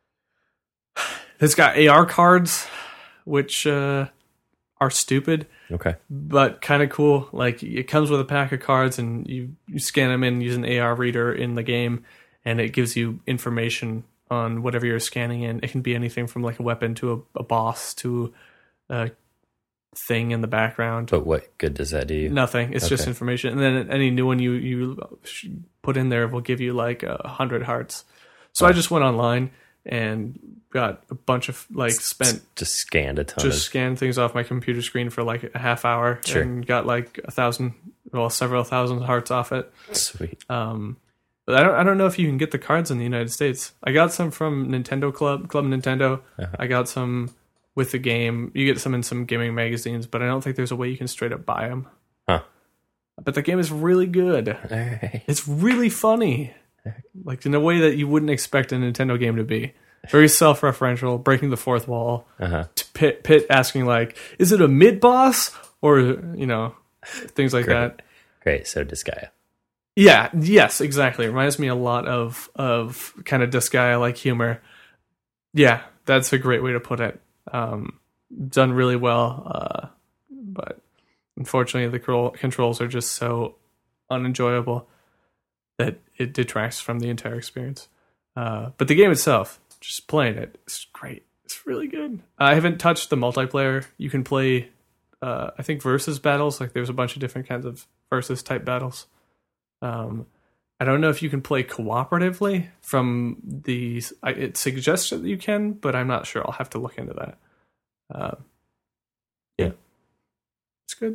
it's got A R cards, which uh, are stupid, Okay. but kind of cool. Like it comes with a pack of cards, and you, you scan them in, use an A R reader in the game, and it gives you information on whatever you're scanning in. It can be anything from like a weapon to a, a boss to a thing in the background. But what good does that do you? Nothing. It's just Okay. information. And then any new one you you put in there will give you like a hundred hearts. So I just went online and got a bunch of like spent Just scanned a ton just of... scanned things off my computer screen for like a half hour Sure. and got like a thousand, well, several thousand hearts off it. Sweet. Um, but I don't I don't know if you can get the cards in the United States. I got some from Nintendo Club Club Nintendo. Uh-huh. I got some with the game. You get some in some gaming magazines, but I don't think there's a way you can straight up buy them. Huh. But the game is really good. All right. It's really funny, like in a way that you wouldn't expect a Nintendo game to be. Very self-referential, breaking the fourth wall. Uh-huh. Pit, Pit asking like, "Is it a mid boss?" or you know, things like Great. that. Great. So Disgaea. Yeah. Yes. Exactly. It reminds me a lot of of kind of Disgaea like humor. Yeah, that's a great way to put it. Um, done really well, uh, but unfortunately, the control, controls are just so unenjoyable that it detracts from the entire experience. Uh, but the game itself, just playing it, it's great. It's really good. I haven't touched the multiplayer. You can play, uh, I think, versus battles. Like there's a bunch of different kinds of versus type battles. Um, I don't know if you can play cooperatively from the. I, it suggests that you can, but I'm not sure. I'll have to look into that. Uh, yeah, it's good.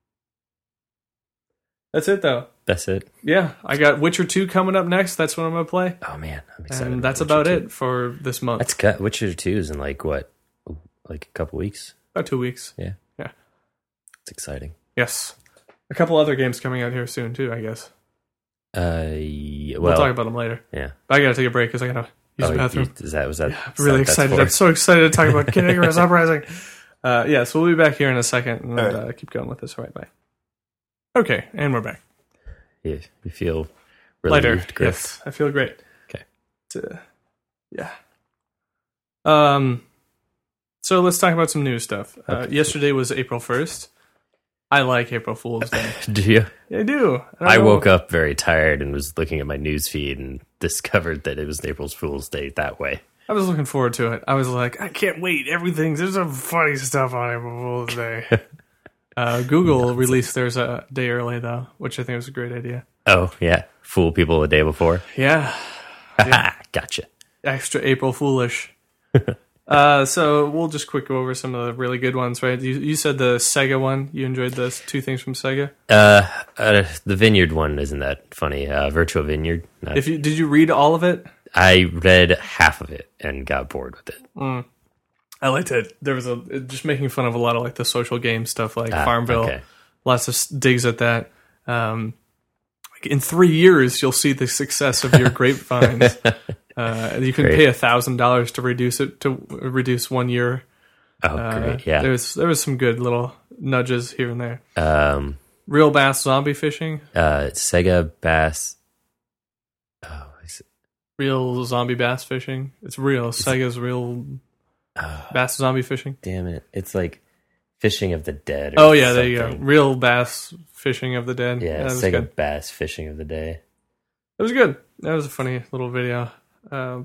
That's it, though. That's it. Yeah, I got Witcher two coming up next. That's what I'm gonna play. Oh man, I'm excited. And that's Witcher about two. it for this month. That's cut. Witcher two is in like what, like a couple weeks. About two weeks. Yeah, yeah, it's exciting. Yes, a couple other games coming out here soon too. I guess. Uh, yeah, well, We'll talk about them later. Yeah, But I gotta take a break because I gotta use oh, the bathroom. You, is that was that? Yeah, I'm really that's excited. for- I'm so excited to talk about Kid Icarus Uprising. Uh, yeah, so we'll be back here in a second and All right. uh, keep going with this. All right, bye. Okay, and we're back. Yeah, you feel relieved, Lighter. Griff? Yes, I feel great. Okay. It's, uh, yeah. Um. So let's talk about some news stuff. Uh, Okay. Yesterday was April first. I like April Fool's Day. Do you? I do. I, I, woke up very tired and was looking at my news feed and discovered that it was April Fool's Day that way. I was looking forward to it. I was like, I can't wait. Everything's there's some funny stuff on April Fool's Day. uh, Google released theirs a day early though, which I think was a great idea. Oh yeah, fool people a day before. Yeah, Yeah. Gotcha. extra April Foolish. uh, so we'll just quick go over some of the really good ones, right? You, you said the Sega one. You enjoyed the two things from Sega. Uh, uh, the Vineyard one isn't that funny. Uh, Virtual Vineyard. Not, If you did you read all of it? I read half of it and got bored with it. Mm. I liked it. There was a just making fun of a lot of like the social game stuff, like Ah, Farmville. okay. Lots of s- digs at that. Um, like in three years, you'll see the success of your grapevines. Uh, you can Great. pay a thousand dollars to reduce it to reduce one year. Oh, Uh, great. Yeah. There's there was some good little nudges here and there. Um, Real bass zombie fishing. uh, Sega Bass. Oh, is it, Real zombie bass fishing. It's real. Sega's real oh, bass zombie fishing. damn it. It's like Fishing of the Dead. Or Oh yeah, there you go. something. Real bass fishing of the dead. Yeah, that was Sega good. Bass Fishing of the Day. It was good. That was a funny little video. Um,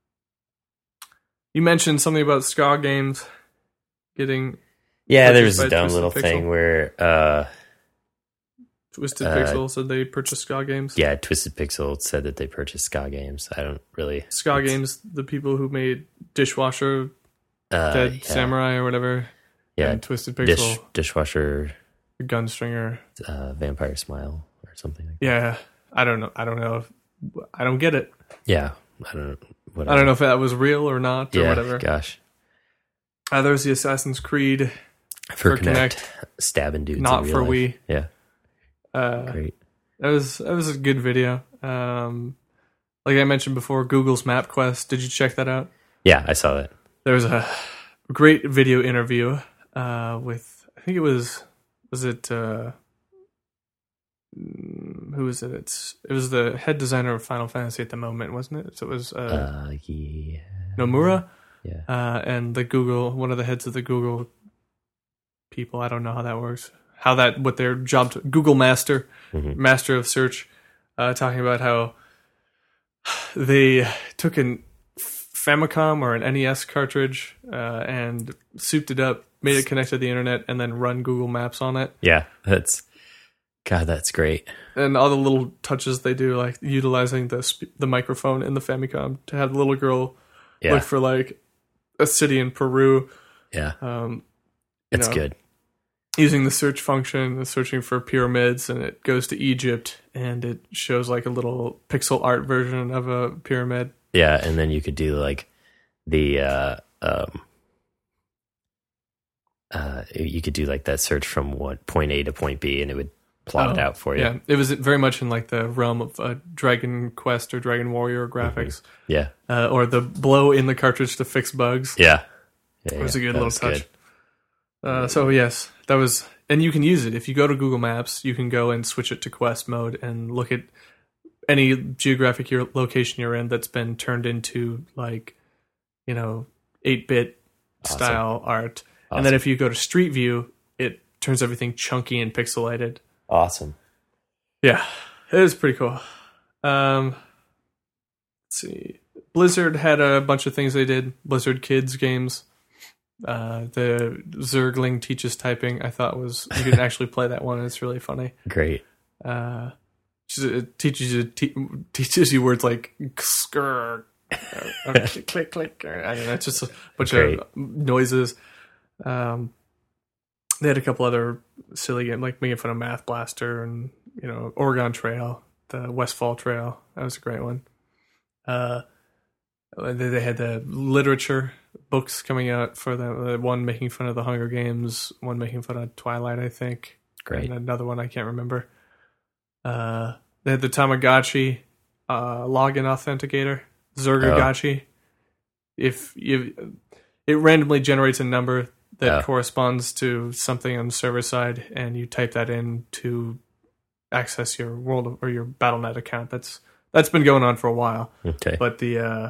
you mentioned something about Ska Games getting Yeah, there Purchased was a by dumb Twisted little Pixel. thing where, uh, Twisted Uh, Pixel said they purchased Ska Games. yeah, Twisted Pixel said that they purchased Ska Games. I don't really. Ska it's- Games, the people who made Dishwasher, Uh, Dead yeah, Samurai or whatever, Yeah, and Twisted Pixel, dish, dishwasher, Gunstringer. uh, Vampire Smile or something like that. Yeah, I don't know. I don't know. If, I don't get it. Yeah, I don't know. Whatever. I don't know if that was real or not or Yeah, whatever. gosh. Uh, there's the Assassin's Creed, For, For Connect, stabbing dudes. not in real for life. Wii. Yeah, Uh, great. That was that was a good video. Um, like I mentioned before, Google's MapQuest. Did you check that out? Yeah, I saw that. There was a great video interview uh, with I think it was was it uh, mm, who was it? It's it was the head designer of Final Fantasy at the moment, wasn't it? So it was uh, Uh, yeah, Nomura yeah. uh, and the Google one of the heads of the Google people. I don't know how that works. How that what their job to, Google Master. Mhm. Master of Search, uh, talking about how they took an Famicom or an N E S cartridge uh, and souped it up, made it connect to the internet, and then run Google Maps on it. Yeah, that's God. That's great. And all the little touches they do, like utilizing the sp- the microphone in the Famicom to have the little girl Yeah, look for like a city in Peru. yeah. Um, you It's know, good. using the search function, searching for pyramids, and it goes to Egypt, and it shows like a little pixel art version of a pyramid. Yeah, and then you could do like the uh, um, uh, you could do like that search from what point A to point B, and it would plot Oh, it out for you. Yeah, it was very much in like the realm of uh, Dragon Quest or Dragon Warrior graphics, Mm-hmm. Yeah, uh, or the blow in the cartridge to fix bugs. yeah, yeah. It was yeah. a good That little was touch. good. Uh, so yes, that was, and you can use it if you go to Google Maps. You can go and switch it to Quest mode and look at any geographic your, location you're in that's been turned into like, you know, eight bit Awesome. style art. Awesome. And then if you go to Street View, it turns everything chunky and pixelated. Awesome. Yeah, it was pretty cool. Um, let's see. Blizzard had a bunch of things they did. Blizzard Kids games. Uh, the Zergling teaches typing. I thought was you can actually play that one. It's really funny. Great. Uh, it teaches you te- teaches you words like skrr, or click click click. Or, I don't know, it's just a bunch Great. of noises. Um, they had a couple other silly games like making fun of Math Blaster and you know Oregon Trail, the Westfall Trail. That was a great one. Uh, they, they had the literature books coming out for the one making fun of the Hunger Games, one making fun of Twilight, I think. Great. And another one I can't remember. Uh, they had the Tamagotchi uh, login authenticator, Zergagachi. Oh. If you, it randomly generates a number that Oh. corresponds to something on the server side, and you type that in to access your World of, or your Battle dot net account. That's that's been going on for a while. Okay. But the uh,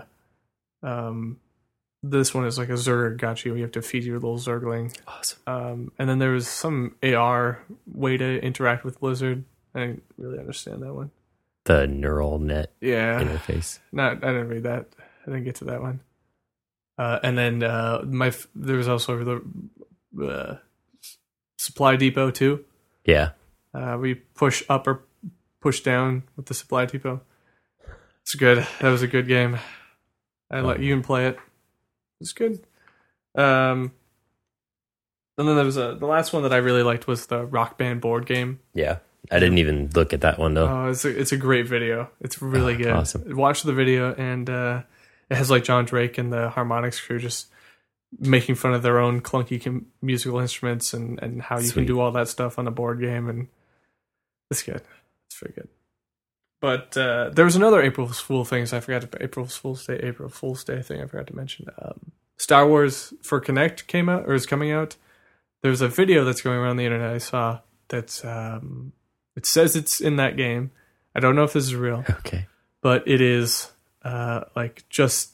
um, this one is like a Zergagachi where you have to feed your little Zergling. Awesome. Um, and then there was some A R way to interact with Blizzard. I didn't really understand that one. The neural net Yeah, interface. not I didn't read that. I didn't get to that one. Uh, and then uh, my f- there was also the uh, Supply Depot too. Yeah. Uh, we push up or push down with the Supply Depot. It's good. That was a good game. I let you can play it. It's good. Um, and then there was a the last one that I really liked was the Rock Band board game. Yeah. I didn't even look at that one though. Oh, it's a, it's a great video. It's really Oh, good. awesome. Watch the video, and uh, it has like John Drake and the Harmonix crew just making fun of their own clunky com- musical instruments and, and how you Sweet. can do all that stuff on a board game, and it's good. It's very good. But uh, there was another April Fool things I forgot to April Fool's Day April Fool's Day thing I forgot to mention. Um, Star Wars for Kinect came out or is coming out. There's a video that's going around the internet I saw that's um, it says it's in that game. I don't know if this is real, Okay. but it is uh, like just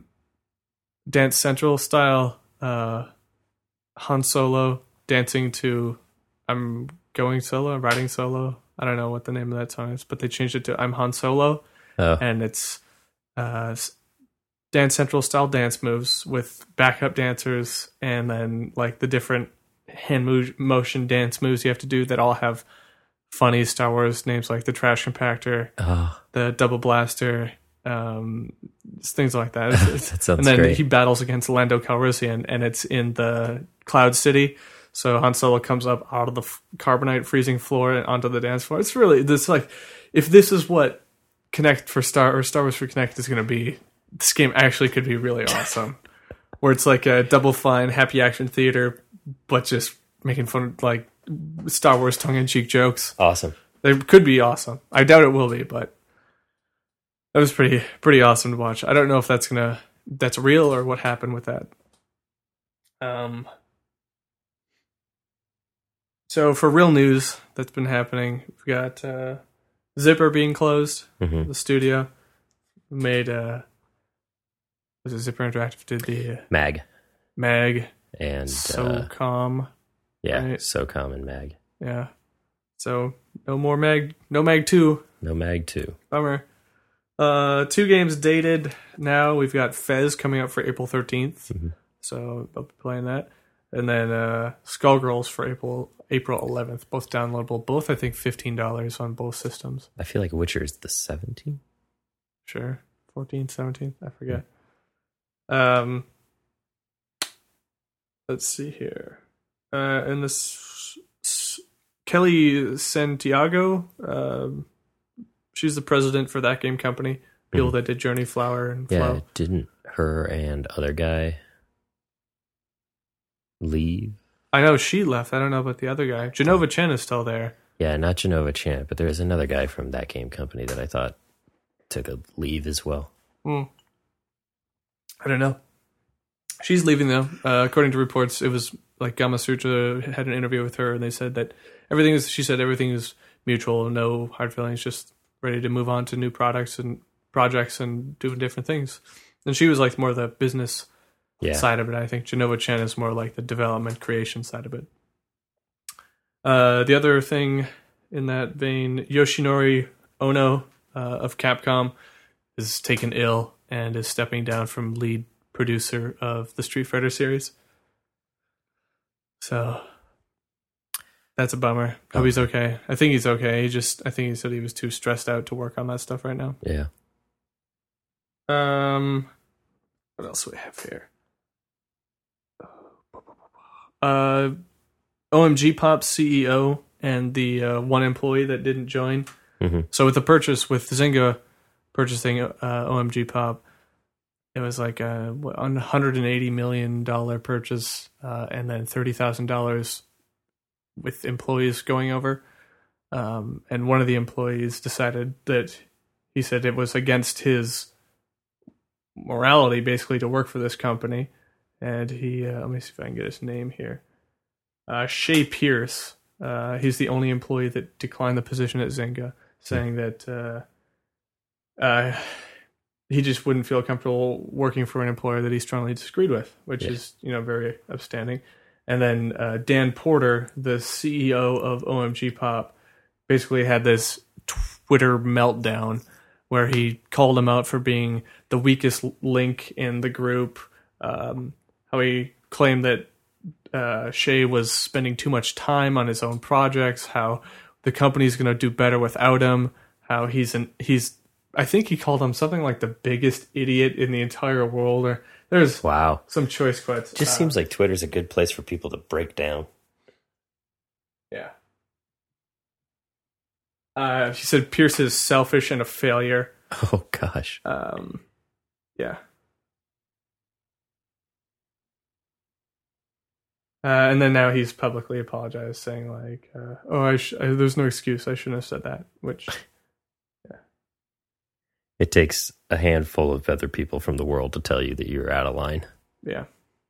Dance Central style uh, Han Solo dancing to I'm going solo, I'm riding solo. I don't know what the name of that song is, but they changed it to I'm Han Solo. Oh. And it's uh, Dance Central style dance moves with backup dancers and then like the different hand move, motion dance moves you have to do that all have funny Star Wars names like the Trash Compactor, Oh. the Double Blaster, um, things like that. It's, it's, That sounds and then great. he battles against Lando Calrissian, and it's in the Cloud City. So Han Solo comes up out of the f- carbonite freezing floor and onto the dance floor. It's really this like if this is what Connect for Star or Star Wars for Connect is going to be, this game actually could be really awesome. Where it's like a Double Fine happy action theater, but just making fun of like Star Wars tongue in cheek jokes. Awesome. It could be awesome. I doubt it will be, but that was pretty pretty awesome to watch. I don't know if that's gonna that's real or what happened with that. Um. So for real news that's been happening, we've got uh, Zipper being closed. hmm The studio made uh, was it Zipper Interactive did the uh, Mag Mag and uh, SOCOM. yeah, right. SOCOM and Mag. Yeah. So no more Mag, no Mag two. No Mag two. Bummer. Uh, two games dated now. We've got Fez coming out for April thirteenth. Mhm. So I'll be playing that. And then uh, Skullgirls for April April eleventh. Both downloadable. Both, I think, fifteen dollars on both systems. I feel like Witcher is the seventeenth. Sure. fourteenth, seventeenth. I forget. Um, let's see here. Uh, and this S- Kelly Santiago, um, she's the president for that game company. People Mhm. that did Journey Flower and Yeah, Flow. didn't her and other guy leave I know she left. I don't know about the other guy. Genova Chen is still there. Yeah, not Genova Chan, but there is another guy from that game company that I thought took a leave as well. Hmm. I don't know. She's leaving though. Uh, according to reports, it was like Gamasutra had an interview with her, and they said that everything is. She said everything is mutual, no hard feelings, just ready to move on to new products and projects and doing different things. And she was like more the business yeah. side of it. I think Genova Chen is more like the development creation side of it. Uh, the other thing in that vein, Yoshinori Ono uh, of Capcom is taken ill and is stepping down from lead producer of the Street Fighter series. So that's a bummer. Hope he's okay. I think he's okay. He just, I think he said he was too stressed out to work on that stuff right now. Yeah. Um, what else do we have here? Uh, O M G Pop's C E O and the uh, one employee that didn't join. Mm-hmm. So with the purchase, with Zynga purchasing uh, O M G Pop, it was like a one hundred eighty million dollars purchase uh, and then thirty thousand dollars with employees going over. Um, and one of the employees decided that he said it was against his morality basically to work for this company. And he, uh, let me see if I can get his name here. Uh, Shay Pierce. Uh, he's the only employee that declined the position at Zynga, saying that uh, uh, he just wouldn't feel comfortable working for an employer that he strongly disagreed with, which yeah. is, you know, very upstanding. And then uh, Dan Porter, the C E O of O M G Pop, basically had this Twitter meltdown where he called him out for being the weakest link in the group. Um, how he claimed that uh, Shay was spending too much time on his own projects. How the company's going to do better without him. How he's an he's. I think he called him something like the biggest idiot in the entire world. Or there's wow some choice quotes. Just uh, seems like Twitter's a good place for people to break down. Yeah. Uh, he said Pierce is selfish and a failure. Oh gosh. Um, yeah. Uh, and then now he's publicly apologized, saying like, uh, "Oh, I, sh- I there's no excuse. I shouldn't have said that." Which, yeah, it takes a handful of other people from the world to tell you that you're out of line. Yeah.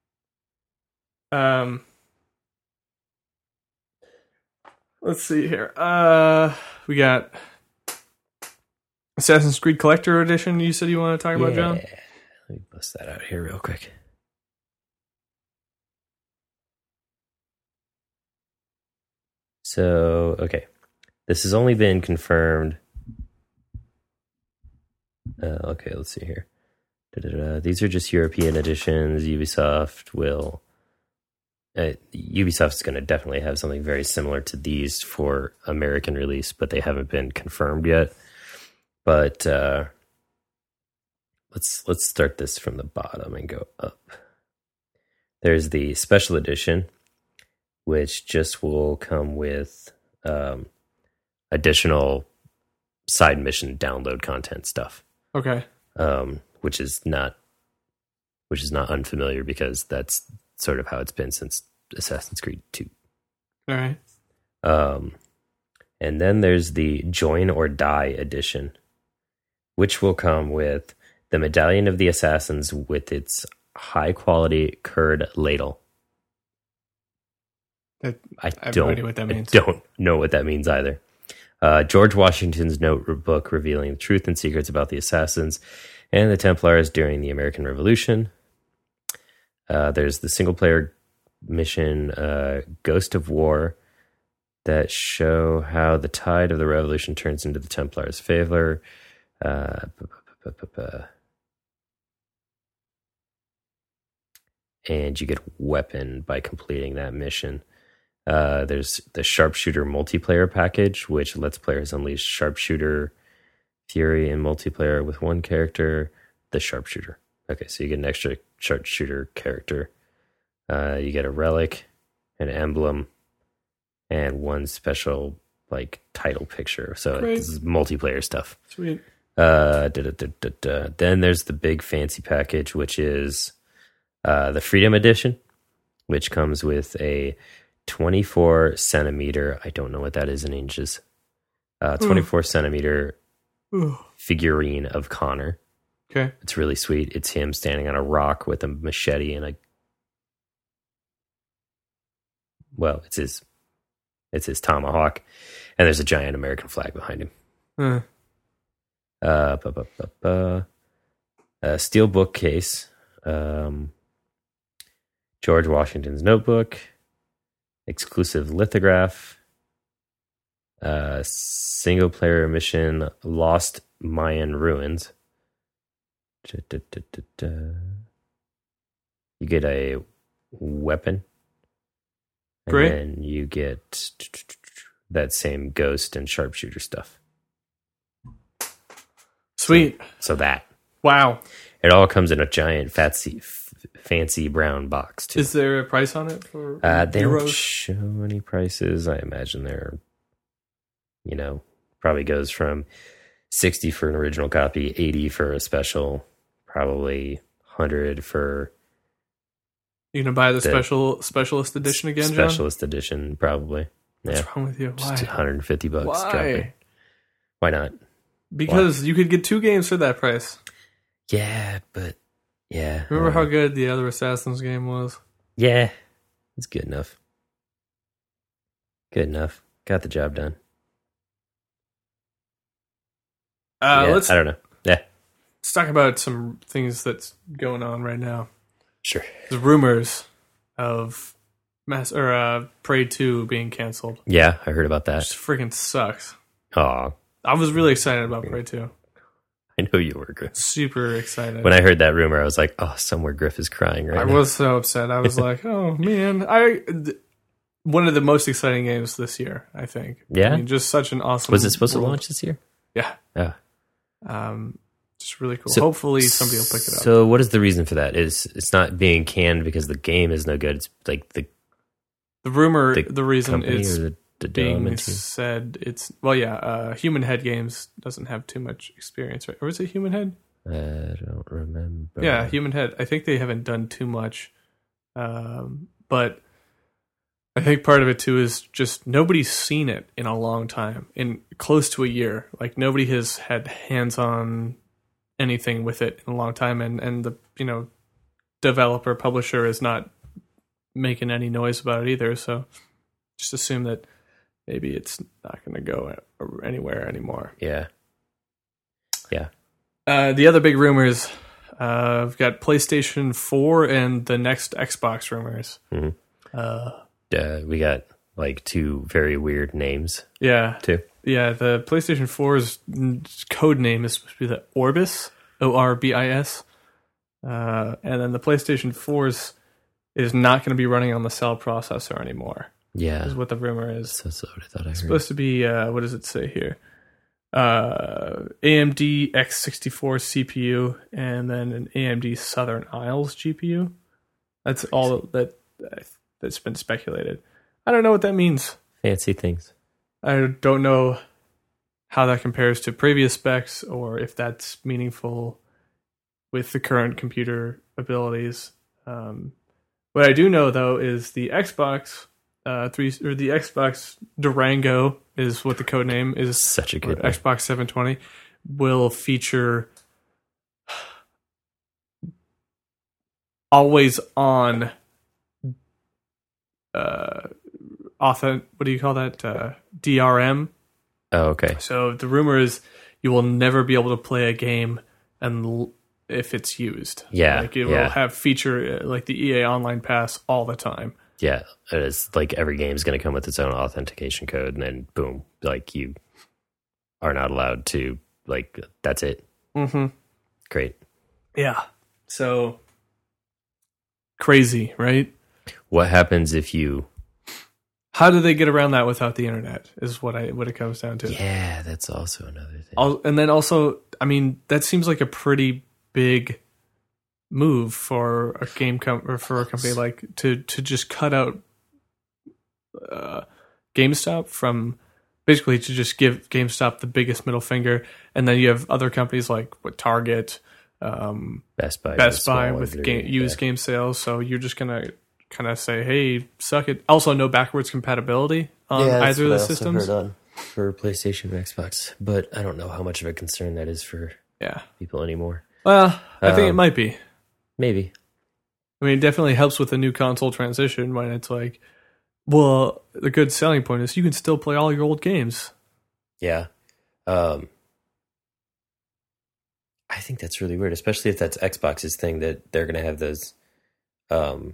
Um. Let's see here. Uh, we got Assassin's Creed Collector Edition. You said you want to talk about, yeah. John? Let me bust that out here real quick. So, okay. This has only been confirmed. Uh, okay, let's see here. Da-da-da. These are just European editions. Ubisoft will... Uh, Ubisoft's going to definitely have something very similar to these for American release, but they haven't been confirmed yet. But uh, let's let's start this from the bottom and go up. There's the special edition, which just will come with um, additional side mission download content stuff. Okay. Um, which is not, which is not unfamiliar because that's sort of how it's been since Assassin's Creed two. All right. Um, and then there's the Join or Die edition, which will come with the Medallion of the Assassins with its high quality curd ladle. That, I, I have don't, no idea what that means. I don't know what that means either. Uh, George Washington's notebook revealing the truth and secrets about the assassins and the Templars during the American Revolution. Uh, there's the single player mission, uh, Ghost of War, that show how the tide of the revolution turns into the Templars' favor. Uh, and you get a weapon by completing that mission. Uh, there's the Sharpshooter multiplayer package, which lets players unleash Sharpshooter Fury in multiplayer with one character, the Sharpshooter. Okay, so you get an extra Sharpshooter character. Uh, you get a relic, an emblem, and one special like title picture. So Great. This is multiplayer stuff. Sweet. Uh, da, da, da, da, da. Then there's the big fancy package, which is uh, the Freedom Edition, which comes with a twenty-four centimeter, I don't know what that is in inches, uh, twenty-four centimeter figurine of Connor. Okay. It's really sweet. It's him standing on a rock with a machete and a, well, it's his, it's his tomahawk, and there's a giant American flag behind him. Uh. Uh, bu- bu- bu- bu. A steel bookcase, um, George Washington's notebook, exclusive lithograph, uh, single player mission, Lost Mayan Ruins. Da, da, da, da, da. You get a weapon, and Great. then you get that same ghost and sharpshooter stuff. Sweet. So that. Wow. It all comes in a giant, fancy, f- fancy brown box, too. Is there a price on it for Uh, they don't euros? show any prices. I imagine they're, you know, probably goes from sixty for an original copy, eighty for a special, probably one hundred for You gonna buy the, the special specialist edition again, John? specialist edition, probably. What's Yeah, wrong with you? Why? just one hundred fifty bucks. Drop it. Why? Why not? Because you could get two games for that price. Yeah, but yeah. Remember uh, how good the other Assassin's game was? Yeah, it's good enough. Good enough. Got the job done. Uh, yeah, let's I don't know. Yeah, let's talk about some things that's going on right now. sure. There's rumors of Mass or uh, Prey two being canceled. Yeah, I heard about that. Which freaking sucks. Oh, I was really excited about Prey two. I know you were, Griff. Super excited. When I heard that rumor, I was like, "Oh, somewhere Griff is crying right I now." was so upset. I was like, "Oh man!" I th- one of the most exciting games this year. I think. Yeah? I mean, just such an awesome. Was it supposed world. to launch this year? Yeah. Yeah. Um, just really cool. So- Hopefully, somebody will pick it up. So, what is the reason for that? Is it's not being canned because the game is no good? It's like the The rumor, the the, reason company it's or the, the being development team? said it's well, yeah. Uh, Human Head Games doesn't have too much experience, right? Or is it Human Head? I don't remember. Yeah, Human Head. I think they haven't done too much, um, but I think part of it too is just nobody's seen it in a long time, in close to a year. Like nobody has had hands-on anything with it in a long time, and and the you know developer publisher is not making any noise about it either. So just assume that maybe it's not going to go anywhere anymore. Yeah. Yeah. Uh, the other big rumors, uh, I've got PlayStation four and the next Xbox rumors. Mhm. Uh, Uh, we got like two very weird names yeah, too. yeah. The PlayStation four's n- code name is supposed to be the Orbis, O R B I S, uh, and then the PlayStation four's is not going to be running on the Cell processor anymore. Yeah. Is what the rumor is. So, so what I thought I heard. It's supposed to be uh, what does it say here? Uh, A M D X sixty-four C P U and then an A M D Southern Isles G P U. That's all that that's been speculated. I don't know what that means. Fancy things. I don't know how that compares to previous specs or if that's meaningful with the current computer abilities. Um, what I do know though is the Xbox uh, three or the Xbox Durango is what the code name is. Such a good or name. Xbox seven twenty will feature always on uh authent what do you call that uh D R M. Oh, okay. So the rumor is you will never be able to play a game and l- if it's used. Yeah, Like it yeah. will have feature uh, like the E A Online Pass all the time. Yeah, it's like every game's going to come with its own authentication code, and then boom, like you are not allowed to, like, that's it. Mm-hmm. Great. Yeah. So crazy, right? What happens if you? How do they get around that without the internet? Is what I what it comes down to. Yeah, that's also another thing. Al- And then also, I mean, that seems like a pretty big move for a game com- or for a company like to to just cut out uh, GameStop from basically to just give GameStop the biggest middle finger, and then you have other companies like what Target, um, Best Buy, Best goes Buy small with under- game, used yeah. game sales. So you're just gonna kind of say, "Hey, suck it." Also, no backwards compatibility on yeah, either of what the I also systems. heard on for PlayStation and Xbox, but I don't know how much of a concern that is for Yeah. people anymore. Well, I think it Um, might be. Maybe. I mean, it definitely helps with the new console transition when it's like, well, the good selling point is you can still play all your old games. Yeah. Um, I think that's really weird, especially if that's Xbox's thing that they're going to have those. Um,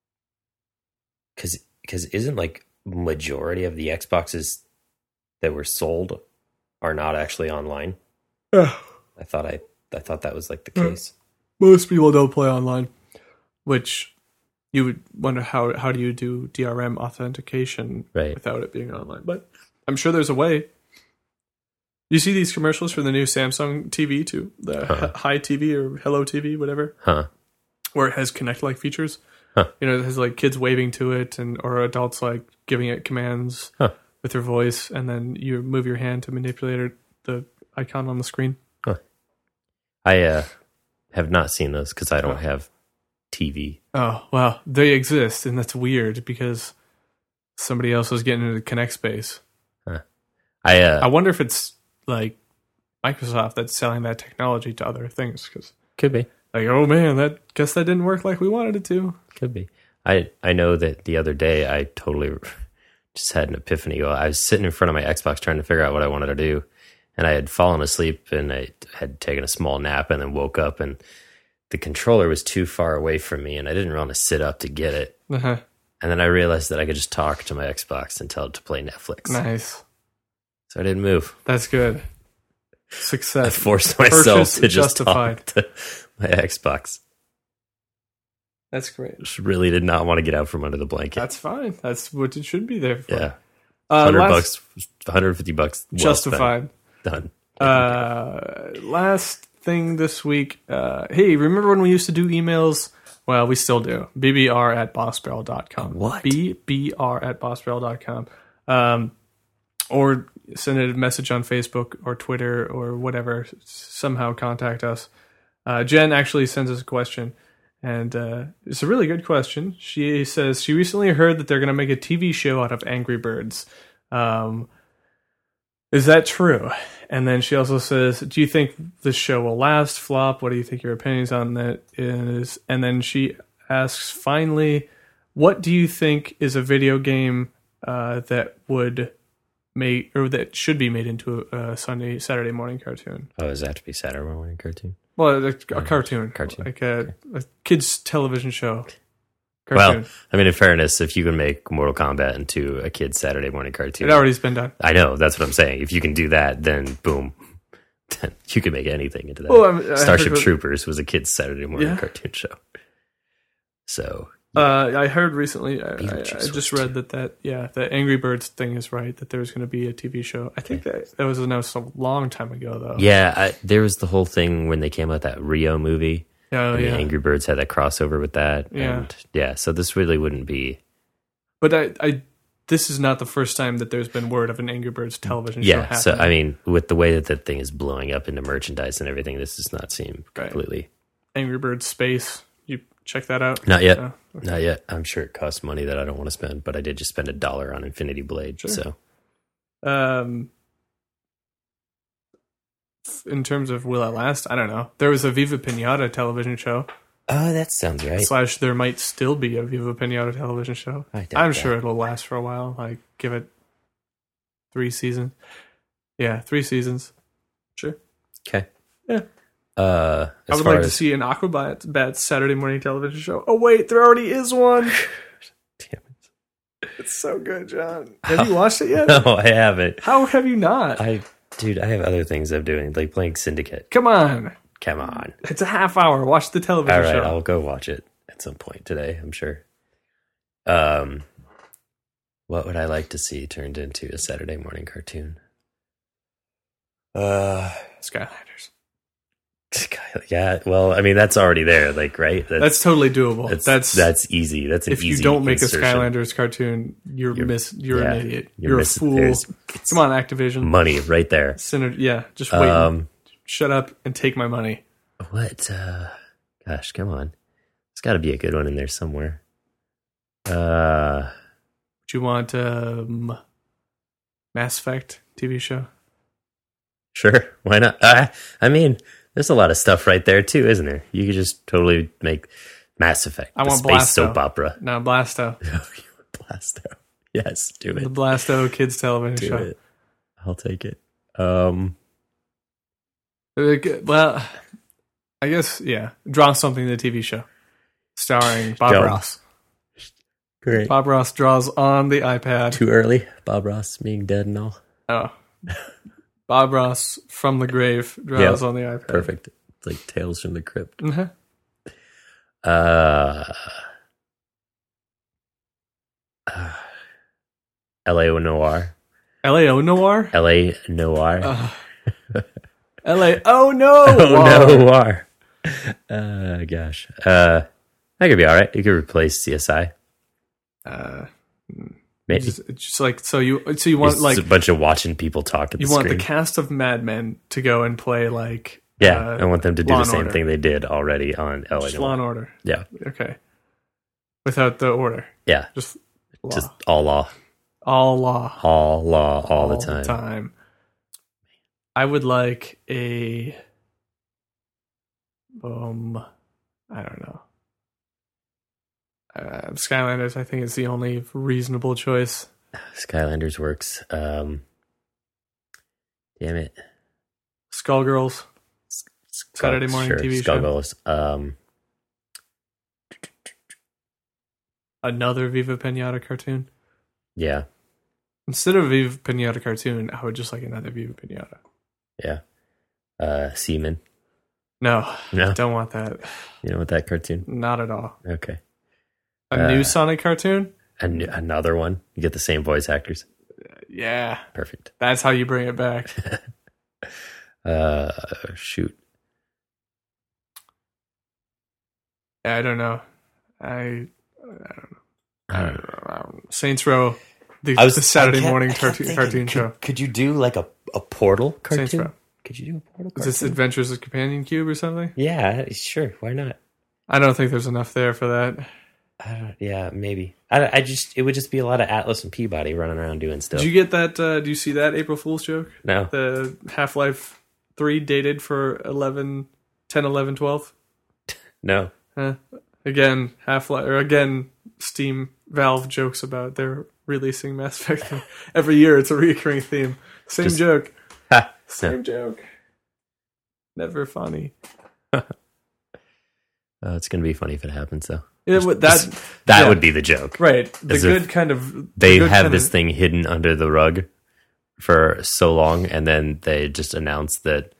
because because isn't like majority of the Xboxes that were sold are not actually online. Yeah. I thought I I thought that was like the Yeah. case. Most people don't play online, which you would wonder how how do you do D R M authentication Right. without it being online? But I'm sure there's a way. You see these commercials for the new Samsung T V too, the Huh. Hi T V or Hello T V, whatever, Huh. where it has Connect-like features. Huh. You know, it has like kids waving to it, and or adults like giving it commands Huh. with their voice, and then you move your hand to manipulate it, the icon on the screen. I uh, have not seen those because I don't Oh. have T V. Oh, wow. They exist, and that's weird because somebody else is getting into the Connect space. I uh, I wonder if it's like Microsoft that's selling that technology to other things. Because, could be. like, oh man, that guess that didn't work like we wanted it to. Could be. I I know that the other day I totally just had an epiphany. Well, I was sitting in front of my Xbox trying to figure out what I wanted to do, and I had fallen asleep and I had taken a small nap and then woke up and the controller was too far away from me and I didn't want to sit up to get it. Uh-huh. And then I realized that I could just talk to my Xbox and tell it to play Netflix. Nice. So I didn't move. That's good. I Success. forced myself Purchase to just justified. talk to my Xbox. That's great. Just really did not want to get out from under the blanket. That's fine. That's what it should be there for. yeah. Uh, one hundred last- bucks, one hundred fifty bucks. well Justified. spent. Done. Uh, last thing this week. Uh, hey, remember when we used to do emails? Well, we still do. B B R at bossbarrel dot com. What? B B R at bossbarrel dot com. Um, or send a message on Facebook or Twitter or whatever. Somehow contact us. Uh, Jen actually sends us a question. And uh, it's a really good question. She says she recently heard that they're going to make a T V show out of Angry Birds. Um, is that true? And then she also says, do you think the show will last, flop? What do you think your opinions on that is? And then she asks, finally, what do you think is a video game uh, that would make, or that should be made into a, a Sunday, Saturday morning cartoon? Oh, does that have to be Saturday morning cartoon? Well, a, a cartoon. Cartoon. Like a, a kid's television show. Cartoon. Well, I mean, in fairness, if you can make Mortal Kombat into a kid's Saturday morning cartoon, It already's been done. I know, that's what I'm saying. If you can do that, then boom, you can make anything into that. Well, I'm- I Starship heard- Troopers was a kid's Saturday morning Yeah. cartoon show. So, Uh, I heard recently, I, I, I Beetlejuice just was read that, that, yeah, the Angry Birds thing is right, that there's going to be a T V show. I think that, that was announced a long time ago, though. yeah, I, there was the whole thing when they came out, that Rio movie. Oh, and yeah. the Angry Birds had that crossover with that. Yeah. And yeah, so this really wouldn't be. But I, I, this is not the first time that there's been word of an Angry Birds television show Yeah, happening. so I mean, with the way that that thing is blowing up into merchandise and everything, this does not seem Right. completely. Angry Birds Space. You check that out? Not yet. Oh, Not yet. I'm sure it costs money that I don't want to spend, but I did just spend a dollar on Infinity Blade. Sure. So Um, in terms of will it last, I don't know. There was a Viva Pinata television show. oh, that sounds right. Slash, there might still be a Viva Pinata television show. I doubt I'm that. sure it'll last for a while. Like, give it three seasons. Yeah, three seasons. Sure. Okay. Yeah. Uh, I as would far like to as, see an Aquabat Bat Saturday morning television show. Oh wait, there already is one. Damn It's so good, John. Have you watched it yet? it. No, I haven't. How have you not? I, dude, I have other things I'm doing, like playing Syndicate. Come on. Come on. It's a half hour. Watch the television All right, show. I'll go watch it at some point today, I'm sure. Um, what would I like to see turned into a Saturday morning cartoon? Uh, Skylanders. yeah. Well, I mean, that's already there, like, right? That's totally doable. that's That's, that's easy. That's an if you easy don't make insertion. a Skylanders cartoon, you're You're- miss. You're yeah, an idiot. you're You're, a missing- fool. there's- it's Come on, Activision. money right there. Syner- yeah, just wait. Um, Shut up and take my money. what? Uh, gosh, come on. There's got to be a good one in there somewhere. Uh, Do you want um, Mass Effect T V show? sure. Why not? Uh, I mean, there's a lot of stuff right there too, isn't there? You could just totally make Mass Effect. I the want space Blasto. soap opera. No, Blasto. Oh, you want Blasto? Yes, do The it. Blasto kids television Do show. it. I'll take it. Um, Uh, Well, I guess yeah. Draw something to the T V show, starring Bob Go. Ross. great. Bob Ross draws on the iPad. Too early. Bob Ross being dead and all. Oh, Bob Ross from the grave draws Yep. on the iPad. Perfect. It's like Tales from the Crypt. Mhm. Uh, uh, L A Noir. L A O Noir. L A Noir. Uh, L A Oh no! oh, Noir. Uh, gosh. Uh, that could be all right. You could replace C S I. Uh, Maybe. just, just like so you so you want It's like a bunch of watching people talk at the you want screen. the cast of Mad Men to go and play like yeah, uh, I want them to do Law the and same Order. thing they did already on L A just Law and Noir. Order. Yeah, Okay, without the order, yeah. just law. Just all law. all law All law all, the time. time. I would like a um I don't know. Uh, Skylanders, I think, is the only reasonable choice. Skylanders works. Um, damn it. Skullgirls, Skull- Saturday morning sure, T V show. Skullgirls. Um, another Viva Pinata cartoon. yeah, Instead of Viva Pinata cartoon, I would just like another Viva Pinata. yeah. Uh, Seaman. No, No, don't want that. you know what that cartoon? Not at all. Okay. A Uh, new Sonic cartoon? And another one. You get the same voice actors. Yeah, Perfect. that's how you bring it back. Uh, shoot. I don't know. I, I don't know. I Uh, don't know. I don't know. Saints Row, the, I was the Saturday I kept- morning I kept cartoon, thinking, cartoon could, show. Could you do like a, a portal cartoon? Saints Row. Could you do a portal Is cartoon? this Adventures of Companion Cube or something? Yeah, sure. Why not? I don't think there's enough there for that. I don't, yeah, maybe. I, I just it would just be a lot of Atlas and Peabody running around doing stuff. Did you get that? Uh, do you see that April Fool's joke? no, The Half-Life three dated for eleven, ten, eleven, twelve? no. Huh? Again, Half-Life, or again, Steam Valve jokes about they're releasing Mass Effect every year. It's a recurring theme. Same Just- joke. Ha, Same no. joke. Never funny. Oh, it's gonna be funny if it happens though. It, would- that That yeah, would be the joke. right. The As if good kind of the They good have kind this of- thing hidden under the rug for so long, and then they just announce that.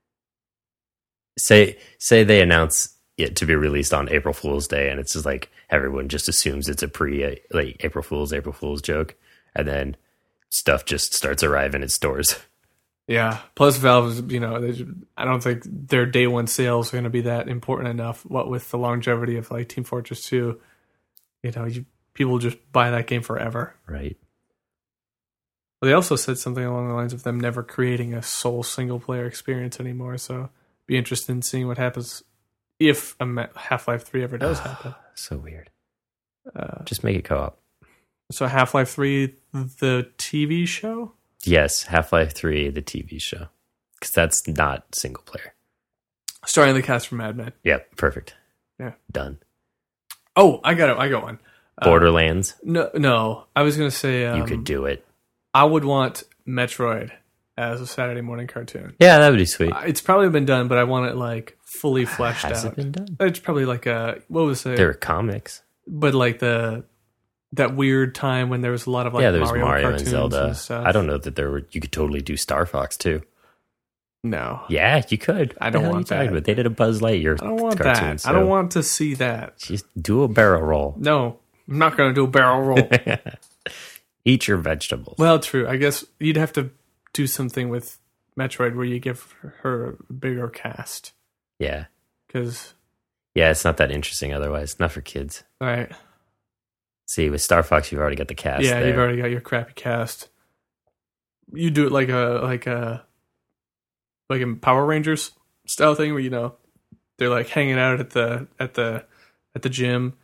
Say say they announce it to be released on April Fool's Day, and it's just like everyone just assumes it's a pre like April Fool's April Fool's joke, and then stuff just starts arriving at stores. Yeah. Plus, Valve, you know, they, I don't think their day one sales are going to be that important enough. What with the longevity of like Team Fortress two, you know, you people just buy that game forever. Right. Well, they also said something along the lines of them never creating a sole single player experience anymore. So, be interested in seeing what happens if a Ma- Half-Life three ever does happen. So weird. Uh, Just make it co-op. so, Half-Life three, the T V show. Yes, Half-Life three, the T V show, because that's not single player. Starring the cast from Mad Men. Yep, perfect. Yeah. Done. Oh, I got it. I got one. Uh, Borderlands, No, no. I was gonna say um, you could do it. I would want Metroid as a Saturday morning cartoon. Yeah, that would be sweet. Uh, It's probably been done, but I want it like fully fleshed Has out. it been done? It's probably like a what was it? There are comics. But like the that weird time when there was a lot of like yeah, there was Mario, Mario and cartoons Zelda. and stuff. I don't know that there were. You could totally do Star Fox too. No, Yeah, you could. I What don't the hell want are you talking that. about? They did a Buzz Lightyear I don't want cartoon. that. So I don't want to see that. Just do a barrel roll. No, I'm not going to do a barrel roll. Eat your vegetables. Well, true. I guess you'd have to do something with Metroid where you give her a bigger cast yeah, because yeah. It's not that interesting otherwise. Not for kids. all right. See, with Star Fox, you've already got the cast. Yeah, there. you've already got your crappy cast. You do it like a like a like a Power Rangers style thing where you know they're like hanging out at the at the at the gym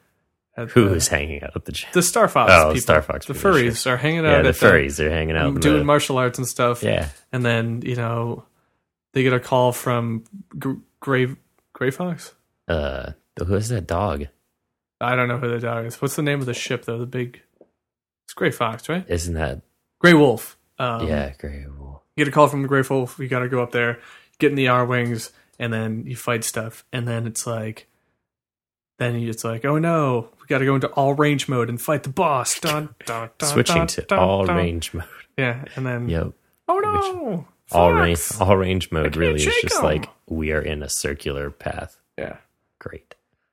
at Who the, is hanging out at the gym? the Star Fox Oh, people. Star Fox The people, furries sure. are hanging Yeah, out the at furries. They're hanging out. the, in doing the, martial arts and stuff. Yeah. And then, you know, they get a call from G- Gray, Gray Fox? Uh, who is that dog? I don't know who the dog is. What's the name of the ship, though? The big... It's Gray Fox, right? Isn't that... Gray Wolf. Um, yeah, Grey Wolf. You get a call from the Gray Wolf. You got to go up there, get in the R-Wings, and then you fight stuff. And then it's like... Then it's like, oh no, we got to go into all range mode and fight the boss. Dun, dun, dun, Switching dun, to dun, all dun. range mode. Yeah, and then... Yep. Oh no! All range, Fox! all range mode can't really is shake just 'em. like we are in a circular path. Yeah. Great.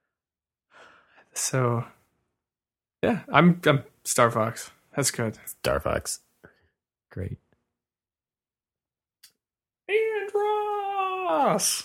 So, yeah, I'm I'm Star Fox. That's good. Star Fox. Great. And Ross.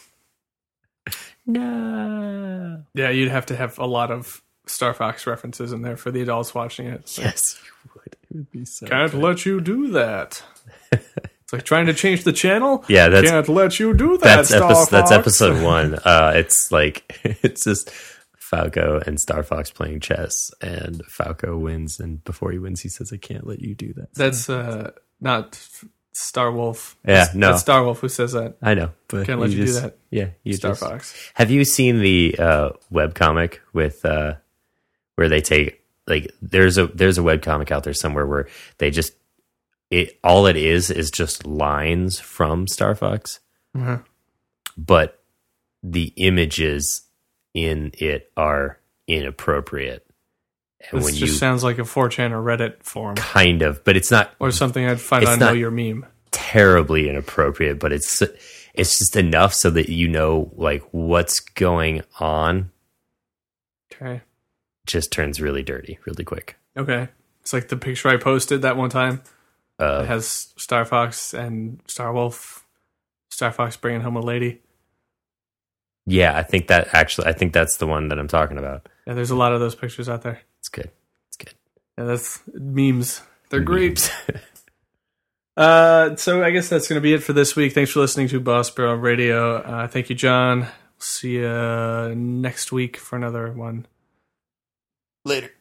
No. Yeah, you'd have to have a lot of Star Fox references in there for the adults watching it. So. Yes, you would. It would be so. Can't good. let you do that. It's like trying to change the channel. Yeah, that's Can't let you do that. that's Star epi- Fox. that's episode one. Uh, it's like it's just Falco and Star Fox playing chess, and Falco wins, and before he wins, he says, "I can't let you do that." That's uh, not Star Wolf. Yeah, that's, no. that's Star Wolf who says that. I know, but Can't let you do just- that. Yeah, you Star just, Fox. Have you seen the uh, webcomic with uh, where they take like there's a there's a webcomic out there somewhere where they just it all it is is just lines from Star Fox, Uh-huh. but the images in it are inappropriate. And This when just you sounds like a four chan or Reddit forum kind of, but it's not or something I'd find It's on not- Know Your Meme. terribly inappropriate, but it's it's just enough so that you know like what's going on. Okay. Just turns really dirty really quick. Okay. It's like the picture I posted that one time. Uh, It has Star Fox and Star Wolf. Star Fox bringing home a lady. yeah, I think that actually, I think that's the one that I'm talking about. Yeah, there's a lot of those pictures out there. It's good. It's good. Yeah, that's memes. They're great. Memes. Uh, so I guess that's going to be it for this week. Thanks for listening to Boss Barrel Radio. Uh, thank you, John. See you next week for another one. Later.